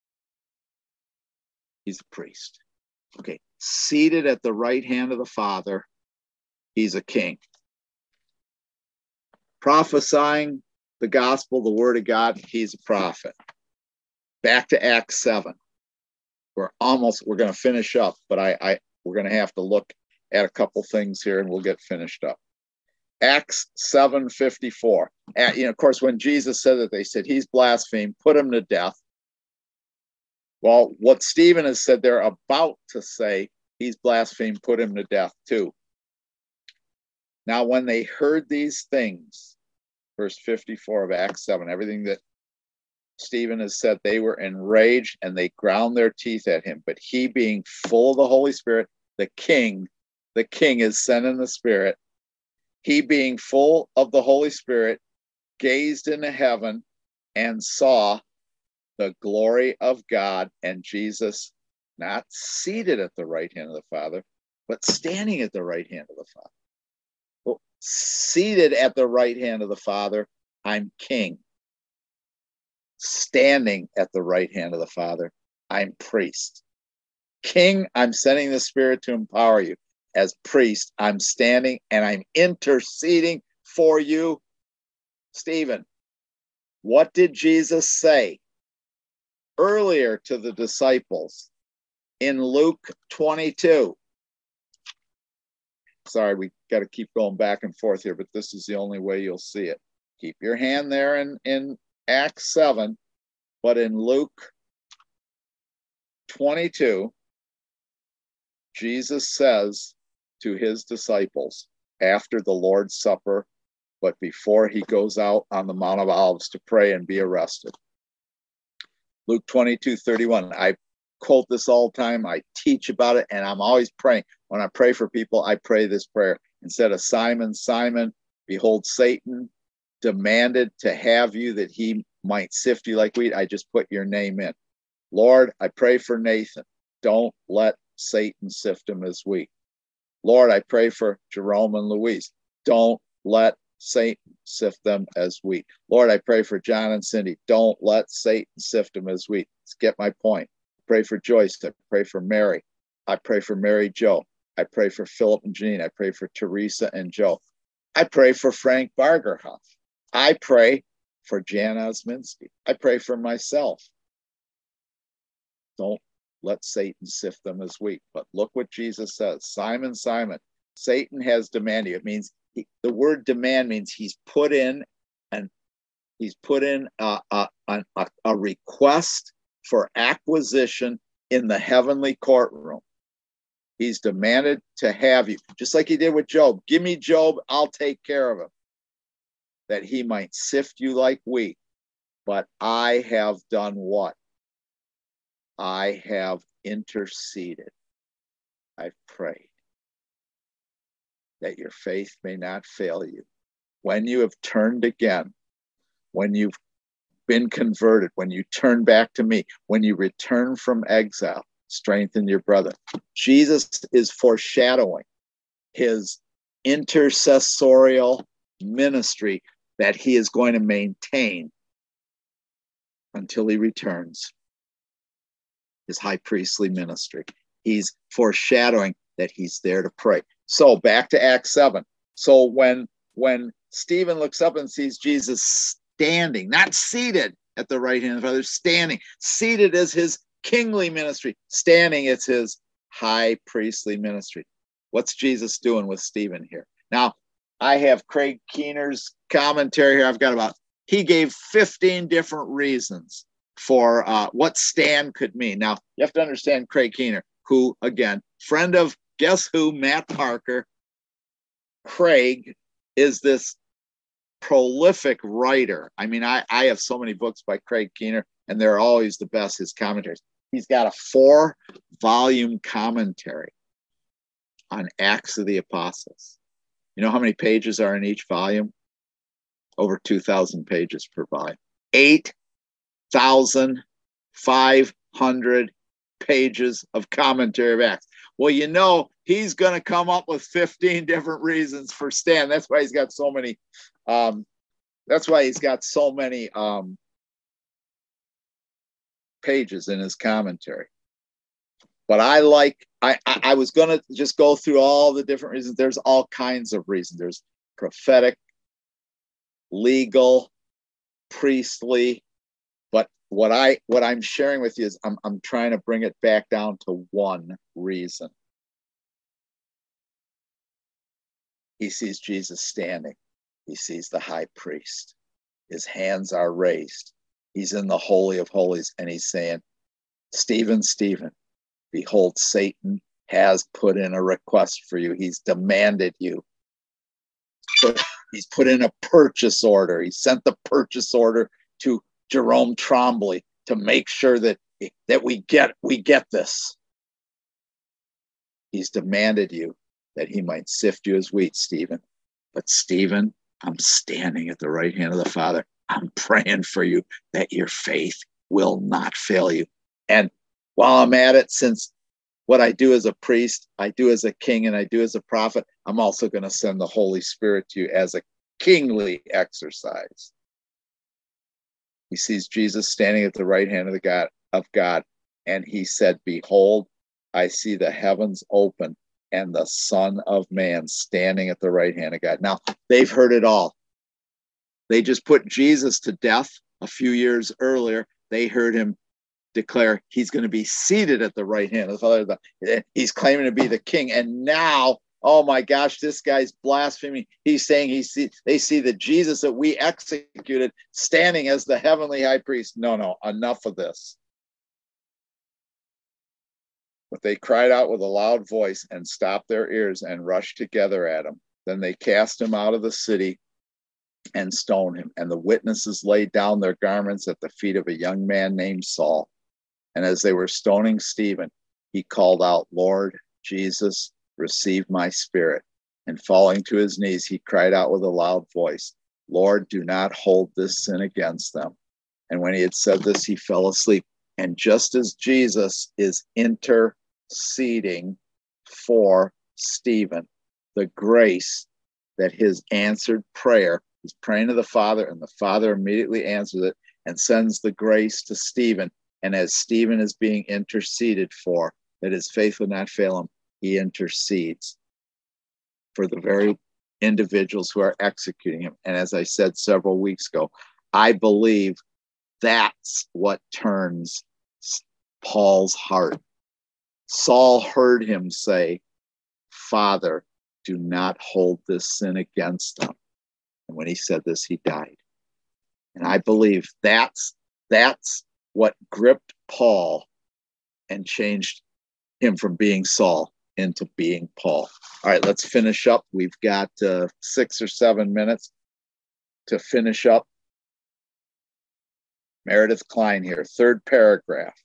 He's a priest. Okay. Seated at the right hand of the Father, he's a king. Prophesying the gospel, the word of God, he's a prophet. Back to Acts seven. We're almost, we're going to finish up, but I, I we're going to have to look at a couple things here and we'll get finished up. Acts seven fifty-four. At, you know, of course, when Jesus said that, they said, he's blasphemed, put him to death. Well, what Stephen has said, they're about to say, he's blasphemed, put him to death too. Now, when they heard these things, verse fifty-four of Acts seven, everything that Stephen has said, they were enraged and they ground their teeth at him. But he, being full of the Holy Spirit, the king, the king is sent in the Spirit. He, being full of the Holy Spirit, gazed into heaven and saw the glory of God and Jesus, not seated at the right hand of the Father, but standing at the right hand of the Father. Well, seated at the right hand of the Father, I'm king. Standing at the right hand of the Father, I'm priest. King, I'm sending the Spirit to empower you. As priest, I'm standing and I'm interceding for you. Stephen, what did Jesus say earlier to the disciples in Luke twenty-two? Sorry, we got to keep going back and forth here, but this is the only way you'll see it. Keep your hand there in, in Acts seven, but in Luke twenty-two, Jesus says to his disciples after the Lord's Supper, but before he goes out on the Mount of Olives to pray and be arrested. Luke twenty-two thirty-one. I quote this all the time. I teach about it, and I'm always praying. When I pray for people, I pray this prayer. Instead of Simon, Simon, behold, Satan demanded to have you that he might sift you like wheat. I just put your name in. Lord, I pray for Nathan. Don't let Satan sift him as wheat. Lord, I pray for Jerome and Louise. Don't let Satan sift them as wheat. Lord, I pray for John and Cindy. Don't let Satan sift them as wheat. Let's get my point. Pray for Joyce. I pray for Mary. I pray for Mary Jo. I pray for Philip and Janine. I pray for Teresa and Joe. I pray for Frank Bargerhoff. I pray for Jan Osminski. I pray for myself. Don't let Satan sift them as wheat. But look what Jesus says. Simon, Simon, Satan has demanded. It means he, the word demand means he's put in and he's put in a, a, a, a request for acquisition in the heavenly courtroom. He's demanded to have you, just like he did with Job. Give me Job, I'll take care of him. That he might sift you like wheat. But I have done what? I have interceded. I've prayed that your faith may not fail you. When you have turned again, when you've been converted, when you turn back to me, when you return from exile, strengthen your brother. Jesus is foreshadowing his intercessorial ministry that he is going to maintain until he returns, his high priestly ministry. He's foreshadowing that he's there to pray. So back to Acts seven. So when, when Stephen looks up and sees Jesus standing, not seated at the right hand of the Father, standing, seated as his kingly ministry, standing as his high priestly ministry. What's Jesus doing with Stephen here? Now, I have Craig Keener's commentary here. I've got about, he gave fifteen different reasons for uh, what stand could mean. Now, you have to understand Craig Keener, who, again, friend of, guess who, Matt Parker. Craig is this prolific writer. I mean, I, I have so many books by Craig Keener, and they're always the best, his commentaries. He's got a four-volume commentary on Acts of the Apostles. You know how many pages are in each volume? Over two thousand pages per volume. eight thousand five hundred pages of commentary of Acts. Well, you know, he's going to come up with fifteen different reasons for stand. That's why he's got so many, um, that's why he's got so many um, pages in his commentary. But I like, I, I, I was going to just go through all the different reasons. There's all kinds of reasons. There's prophetic, legal, priestly. But what I what I'm sharing with you is I'm I'm trying to bring it back down to one reason. He sees Jesus standing. He sees the high priest. His hands are raised. He's in the Holy of Holies, and he's saying, Stephen, Stephen, behold, Satan has put in a request for you. He's demanded you. He's put in a purchase order. He sent the purchase order to Jerome Trombley to make sure that, that we get we get this. He's demanded you that he might sift you as wheat, Stephen. But Stephen, I'm standing at the right hand of the Father. I'm praying for you that your faith will not fail you. And while I'm at it, since what I do as a priest, I do as a king, and I do as a prophet, I'm also going to send the Holy Spirit to you as a kingly exercise. He sees Jesus standing at the right hand of the God of God, and he said, behold, I see the heavens open and the Son of Man standing at the right hand of God. Now, they've heard it all. They just put Jesus to death a few years earlier. They heard him declare he's going to be seated at the right hand of the Father. He's claiming to be the king. And now, oh my gosh, this guy's blaspheming. He's saying he see, they see the Jesus that we executed standing as the heavenly high priest. No, no, enough of this. But they cried out with a loud voice and stopped their ears and rushed together at him. Then they cast him out of the city and stoned him. And the witnesses laid down their garments at the feet of a young man named Saul. And as they were stoning Stephen, he called out, Lord Jesus, receive my spirit. And falling to his knees, he cried out with a loud voice, Lord, do not hold this sin against them. And when he had said this, he fell asleep. And just as Jesus is interceding for Stephen, the grace that his answered prayer, he's praying to the Father, and the Father immediately answers it and sends the grace to Stephen. And as Stephen is being interceded for, that his faith will not fail him, he intercedes for the very individuals who are executing him. And as I said several weeks ago, I believe that's what turns Paul's heart. Saul heard him say, Father, do not hold this sin against them. And when he said this, he died. And I believe that's that's what gripped Paul and changed him from being Saul into being Paul. All right, let's finish up. We've got uh, six or seven minutes to finish up. Meredith Klein here, third paragraph.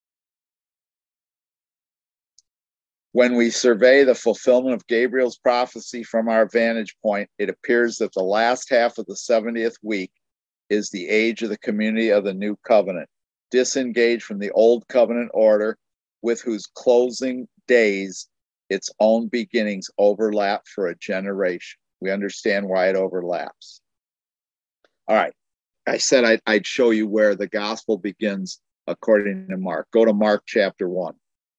When we survey the fulfillment of Gabriel's prophecy from our vantage point, it appears that the last half of the seventieth week is the age of the community of the new covenant, disengaged from the old covenant order, with whose closing days its own beginnings overlap for a generation. We understand why it overlaps. All right. I said I'd, I'd show you where the gospel begins according to Mark. Go to Mark chapter one.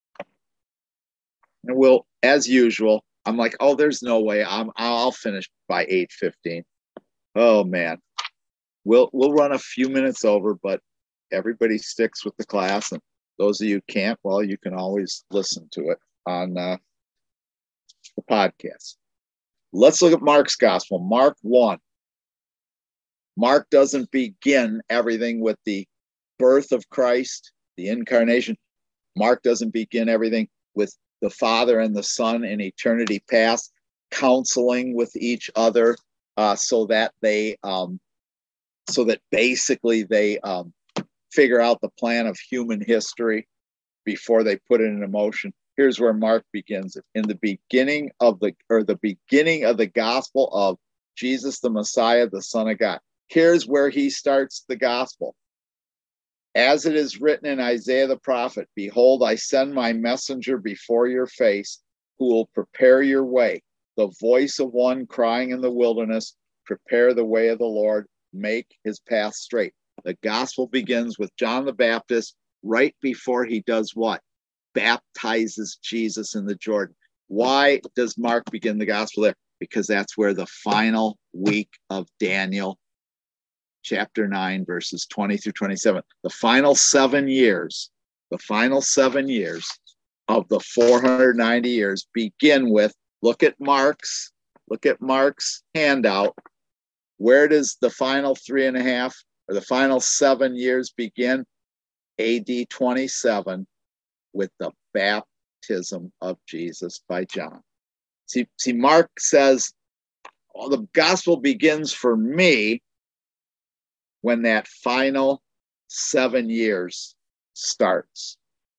And we'll, as usual, I'm like, oh, there's no way. I'm, I'll finish by eight fifteen. Oh, man. We'll, we'll run a few minutes over, but everybody sticks with the class. And those of you who can't, well, you can always listen to it on uh, the podcast. Let's look at Mark's gospel. Mark one. Mark doesn't begin everything with the birth of Christ, the incarnation. Mark doesn't begin everything with the Father and the Son in eternity past, counseling with each other uh, so that they, um, so that basically they um, figure out the plan of human history before they put it into motion. Here's where Mark begins it. In the beginning of the, or the beginning of the gospel of Jesus, the Messiah, the Son of God. Here's where he starts the gospel. As it is written in Isaiah the prophet, behold, I send my messenger before your face, who will prepare your way. The voice of one crying in the wilderness, prepare the way of the Lord, make his path straight. The gospel begins with John the Baptist right before he does what? Baptizes Jesus in the Jordan. Why does Mark begin the gospel there? Because that's where the final week of Daniel chapter nine, verses twenty through twenty-seven. The final seven years, the final seven years of the four hundred ninety years begin with, look at Mark's, look at Mark's handout. Where does the final three and a half or the final seven years begin? A D twenty-seven with the baptism of Jesus by John. See, see, Mark says, well, the gospel begins for me when that final seven years starts.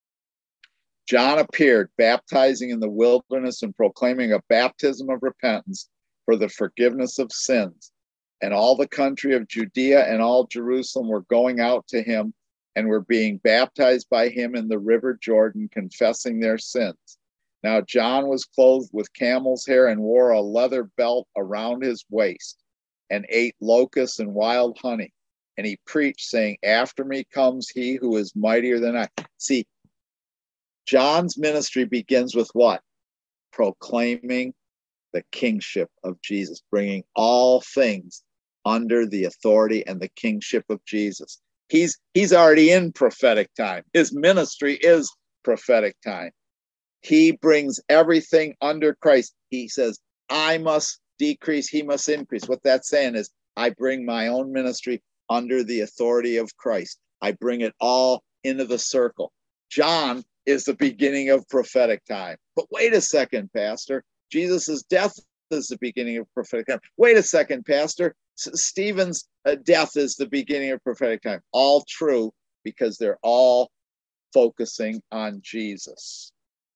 John appeared, baptizing in the wilderness and proclaiming a baptism of repentance for the forgiveness of sins. And all the country of Judea and all Jerusalem were going out to him and were being baptized by him in the river Jordan, confessing their sins. Now John was clothed with camel's hair and wore a leather belt around his waist and ate locusts and wild honey. And he preached, saying, after me comes he who is mightier than I. See, John's ministry begins with what? Proclaiming the kingship of Jesus, bringing all things under the authority and the kingship of Jesus. He's, he's already in prophetic time. His ministry is prophetic time. He brings everything under Christ. He says, I must decrease, he must increase. What that's saying is, I bring my own ministry under the authority of Christ. I bring it all into the circle. John is the beginning of prophetic time. But wait a second, Pastor. Jesus' death is the beginning of prophetic time. Wait a second, Pastor. S- Stephen's uh, death is the beginning of prophetic time. All true, because they're all focusing on Jesus.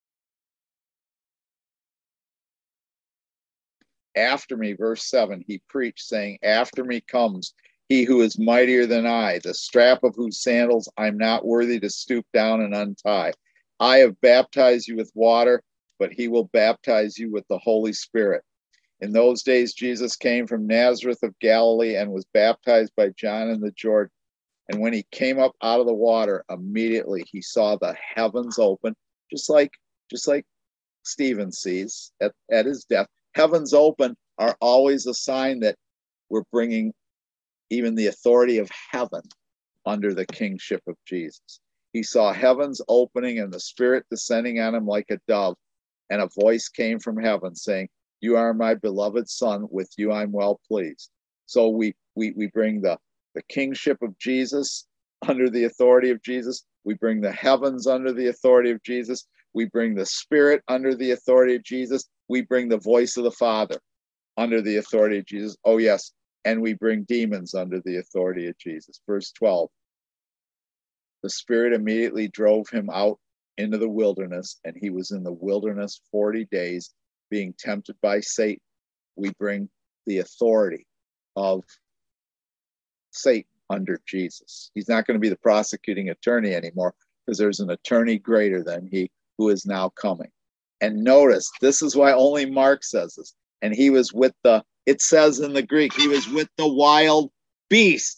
After me, verse seven, he preached, saying, after me comes he who is mightier than I, the strap of whose sandals I'm not worthy to stoop down and untie. I have baptized you with water, but he will baptize you with the Holy Spirit. In those days, Jesus came from Nazareth of Galilee and was baptized by John in the Jordan. And when he came up out of the water, immediately he saw the heavens open, just like, just like Stephen sees at, at his death. Heavens open are always a sign that we're bringing even the authority of heaven under the kingship of Jesus. He saw heavens opening and the Spirit descending on him like a dove, and a voice came from heaven saying, you are my beloved Son, with you I'm well pleased. So we we we bring the, the kingship of Jesus under the authority of Jesus. We bring the heavens under the authority of Jesus. We bring the Spirit under the authority of Jesus. We bring the voice of the Father under the authority of Jesus. Oh, yes. And we bring demons under the authority of Jesus. Verse twelve. The Spirit immediately drove him out into the wilderness, and he was in the wilderness forty days, being tempted by Satan. We bring the authority of Satan under Jesus. He's not going to be the prosecuting attorney anymore, because there's an attorney greater than he who is now coming. And notice, this is why only Mark says this. And he was with the, it says in the Greek, he was with the wild beasts.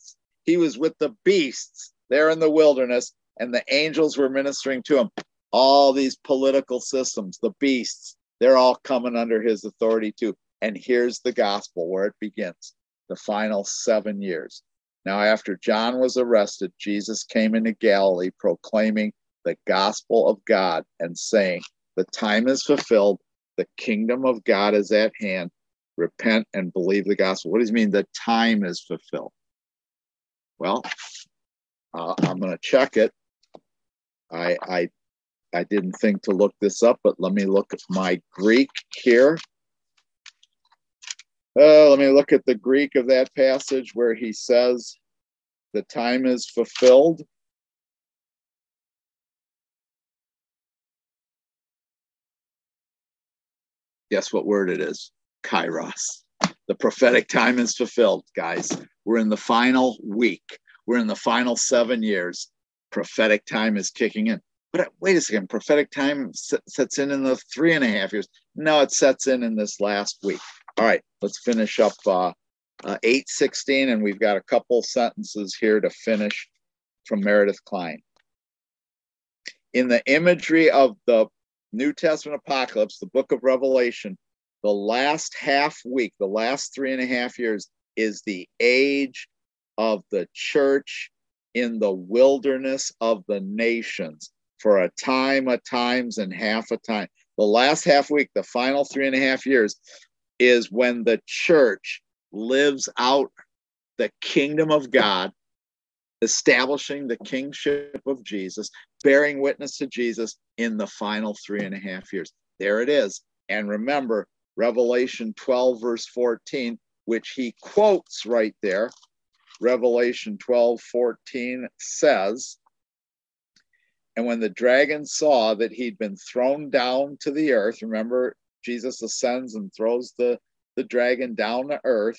He was with the beasts there in the wilderness, and the angels were ministering to him. All these political systems, the beasts, they're all coming under his authority too. And here's the gospel where it begins, the final seven years. Now, after John was arrested, Jesus came into Galilee proclaiming the gospel of God and saying, the time is fulfilled, the kingdom of God is at hand. Repent and believe the gospel. What does it mean the time is fulfilled? Well, uh, I'm going to check it. I, I I didn't think to look this up, but let me look at my Greek here. Uh, let me look at the Greek of that passage where he says the time is fulfilled. Guess what word it is? Kairos. The prophetic time is fulfilled, guys. We're in the final week. We're in the final seven years. Prophetic time is kicking in. But wait a second, prophetic time sets in in the three and a half years. No, it sets in in this last week. All right, let's finish up uh, uh, eight sixteen, and we've got a couple sentences here to finish from Meredith Kline. In the imagery of the New Testament apocalypse, the book of Revelation, the last half week, the last three and a half years is the age of the church in the wilderness of the nations for a time, a times, and half a time. The last half week, the final three and a half years, is when the church lives out the kingdom of God, establishing the kingship of Jesus, bearing witness to Jesus in the final three and a half years. There it is. And remember, Revelation twelve, verse fourteen, which he quotes right there. Revelation twelve, fourteen says, and when the dragon saw that he'd been thrown down to the earth, remember, Jesus ascends and throws the, the dragon down to earth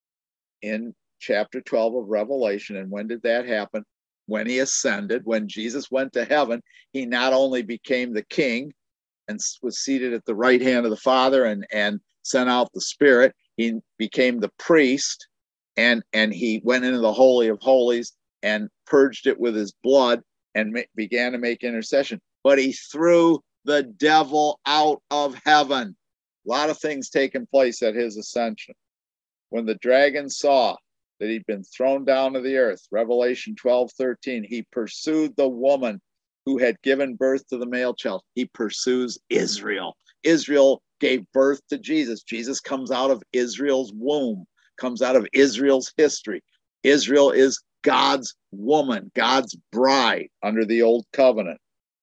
in chapter twelve of Revelation. And when did that happen? When he ascended, when Jesus went to heaven, he not only became the king and was seated at the right hand of the Father and, and sent out the Spirit, he became the priest, and, and he went into the Holy of Holies and purged it with his blood and ma- began to make intercession. But he threw the devil out of heaven. A lot of things taking place at his ascension. When the dragon saw that he'd been thrown down to the earth, Revelation twelve, thirteen, he pursued the woman who had given birth to the male child. He pursues Israel. Israel gave birth to Jesus. Jesus comes out of Israel's womb, comes out of Israel's history. Israel is God's woman, God's bride under the old covenant.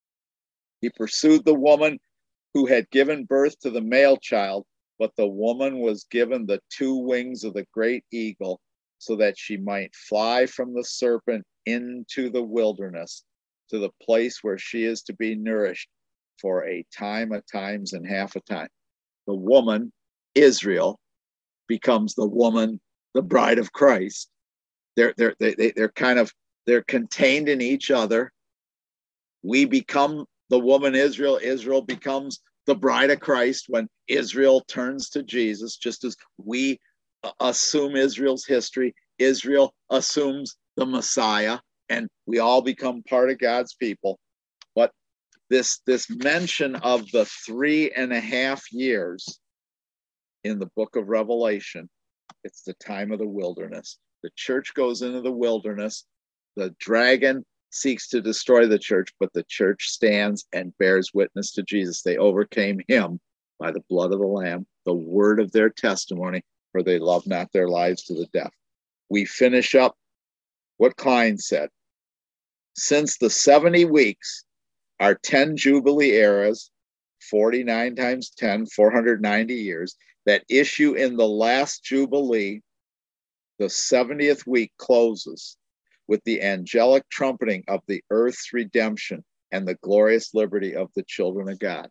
He pursued the woman who had given birth to the male child, but the woman was given the two wings of the great eagle so that she might fly from the serpent into the wilderness to the place where she is to be nourished for a time, a times, and half a time. The woman, Israel, becomes the woman, the bride of Christ. They're, they're, they, they're kind of, they're contained in each other. We become the woman Israel. Israel becomes the bride of Christ when Israel turns to Jesus, just as we assume Israel's history. Israel assumes the Messiah, and we all become part of God's people. But this, this mention of the three and a half years in the book of Revelation, it's the time of the wilderness. The church goes into the wilderness. The dragon seeks to destroy the church, but the church stands and bears witness to Jesus. They overcame him by the blood of the Lamb, the word of their testimony, for they love not their lives to the death. We finish up what Kline said. Since the seventy weeks are ten Jubilee eras, forty-nine times ten, four hundred ninety years, that issue in the last Jubilee, the seventieth week closes with the angelic trumpeting of the earth's redemption and the glorious liberty of the children of God.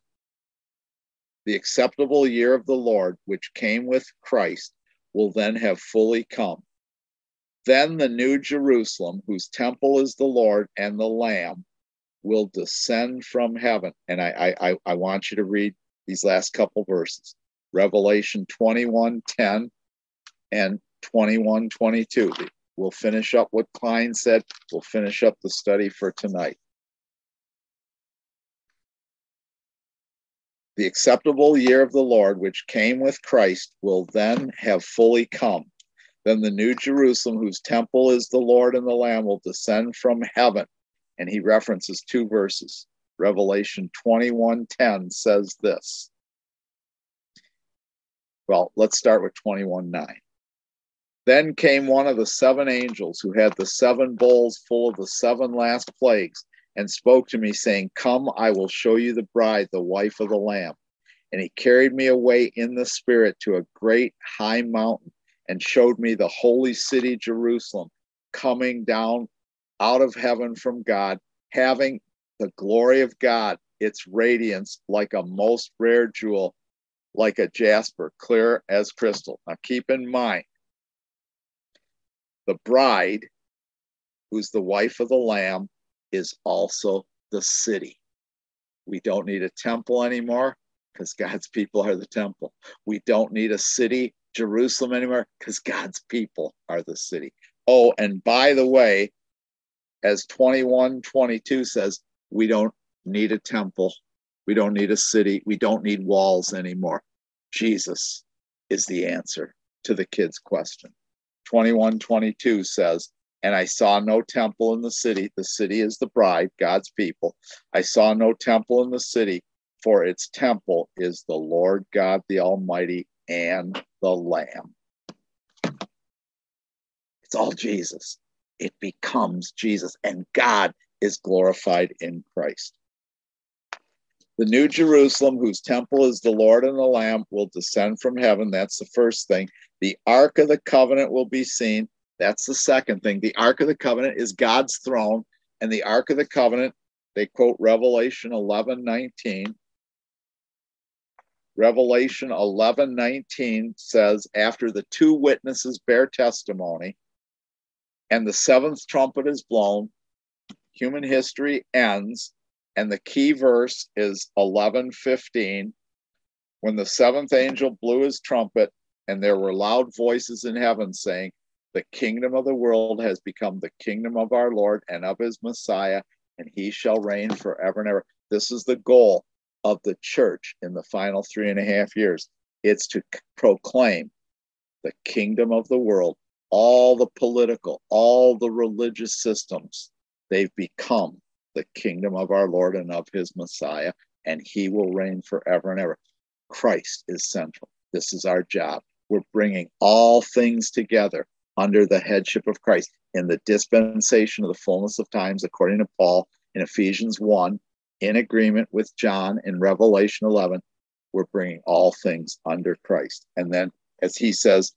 The acceptable year of the Lord, which came with Christ, will then have fully come. Then the new Jerusalem, whose temple is the Lord and the Lamb, will descend from heaven. And I, I, I want you to read these last couple verses. Revelation twenty-one ten and twenty-one twenty-two. We'll finish up what Klein said. We'll finish up the study for tonight. The acceptable year of the Lord, which came with Christ, will then have fully come. Then the new Jerusalem, whose temple is the Lord and the Lamb, will descend from heaven. And he references two verses. Revelation twenty-one ten says this. Well, let's start with twenty-one nine. Then came one of the seven angels who had the seven bowls full of the seven last plagues, and spoke to me, saying, Come, I will show you the bride, the wife of the Lamb. And he carried me away in the Spirit to a great high mountain, and showed me the holy city Jerusalem, coming down out of heaven from God, having the glory of God, its radiance like a most rare jewel, like a jasper, clear as crystal. Now keep in mind, the bride, who's the wife of the Lamb, is also the city. We don't need a temple anymore because God's people are the temple. We don't need a city, Jerusalem, anymore because God's people are the city. Oh, and by the way, as twenty-one twenty-two says, we don't need a temple. We don't need a city. We don't need walls anymore. Jesus is the answer to the kid's question. twenty-one twenty-two says, and I saw no temple in the city. The city is the bride, God's people. I saw no temple in the city, for its temple is the Lord God, the Almighty, and the Lamb. It's all Jesus. It becomes Jesus, and God is glorified in Christ. The new Jerusalem, whose temple is the Lord and the Lamb, will descend from heaven. That's the first thing. The Ark of the Covenant will be seen. That's the second thing. The Ark of the Covenant is God's throne, and the Ark of the Covenant, they quote Revelation eleven nineteen. Revelation eleven nineteen says, after the two witnesses bear testimony, and the seventh trumpet is blown, human history ends, and the key verse is eleven fifteen. When the seventh angel blew his trumpet, and there were loud voices in heaven saying, the kingdom of the world has become the kingdom of our Lord and of his Messiah, and he shall reign forever and ever. This is the goal of the church in the final three and a half years. It's to proclaim the kingdom of the world. All the political, all the religious systems, they've become the kingdom of our Lord and of his Messiah, and he will reign forever and ever. Christ is central. This is our job. We're bringing all things together under the headship of Christ in the dispensation of the fullness of times, according to Paul in Ephesians one, in agreement with John in Revelation eleven. We're bringing all things under Christ. And then, as he says,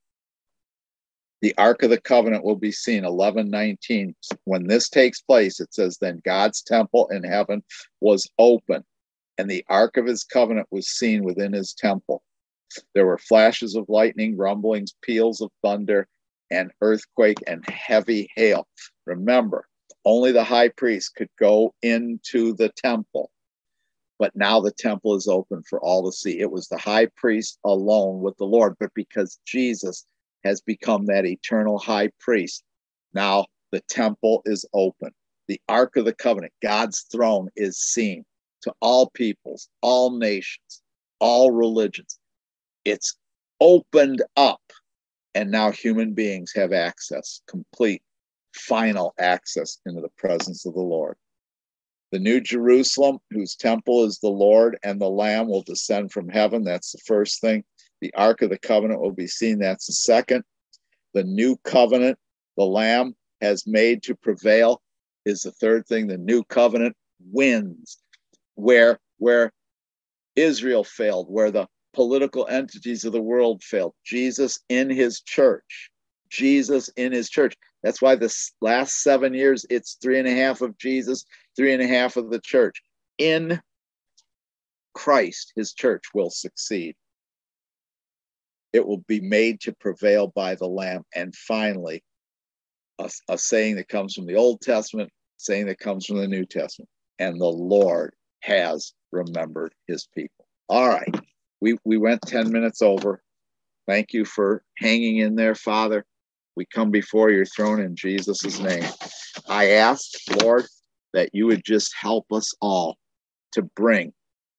the Ark of the Covenant will be seen, eleven nineteen. When this takes place, it says, then God's temple in heaven was open, and the Ark of his covenant was seen within his temple. There were flashes of lightning, rumblings, peals of thunder, and earthquake, and heavy hail. Remember, only the high priest could go into the temple, but now the temple is open for all to see. It was the high priest alone with the Lord, but because Jesus has become that eternal high priest, now the temple is open. The Ark of the Covenant, God's throne, is seen to all peoples, all nations, all religions. It's opened up, and now human beings have access, complete, final access into the presence of the Lord. The new Jerusalem, whose temple is the Lord and the Lamb, will descend from heaven. That's the first thing. The Ark of the Covenant will be seen. That's the second. The new covenant the Lamb has made to prevail is the third thing. The new covenant wins. Where, where Israel failed, where the political entities of the world failed, Jesus in his church. Jesus in his church. That's why this last seven years, it's three and a half of Jesus, three and a half of the church. In Christ, his church will succeed. It will be made to prevail by the Lamb. And finally, a, a saying that comes from the Old Testament, saying that comes from the New Testament. And the Lord has remembered his people. All right. We, we went ten minutes over. Thank you for hanging in there, Father. We come before your throne in Jesus' name. I ask, Lord, that you would just help us all to bring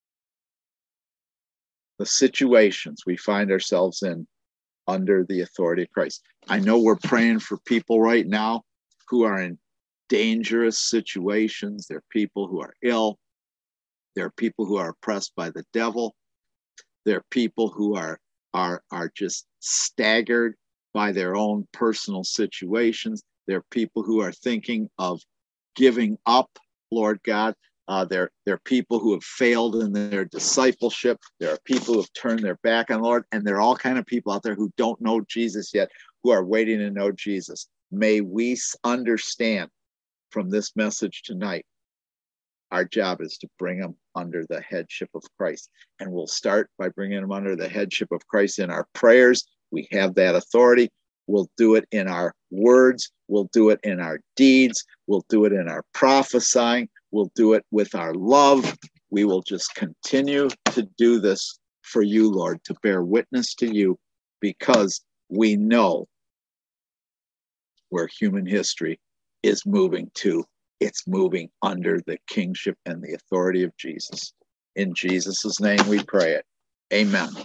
the situations we find ourselves in under the authority of Christ. I know we're praying for people right now who are in dangerous situations. There are people who are ill. There are people who are oppressed by the devil. There are people who are, are, are just staggered by their own personal situations. There are people who are thinking of giving up, Lord God. Uh, there, there are people who have failed in their discipleship. There are people who have turned their back on the Lord. And there are all kinds of people out there who don't know Jesus yet, who are waiting to know Jesus. May we understand from this message tonight, our job is to bring them under the headship of Christ. And we'll start by bringing them under the headship of Christ in our prayers. We have that authority. We'll do it in our words. We'll do it in our deeds. We'll do it in our prophesying. We'll do it with our love. We will just continue to do this for you, Lord, to bear witness to you, because we know where human history is moving to. It's moving under the kingship and the authority of Jesus. In Jesus' name we pray it. Amen.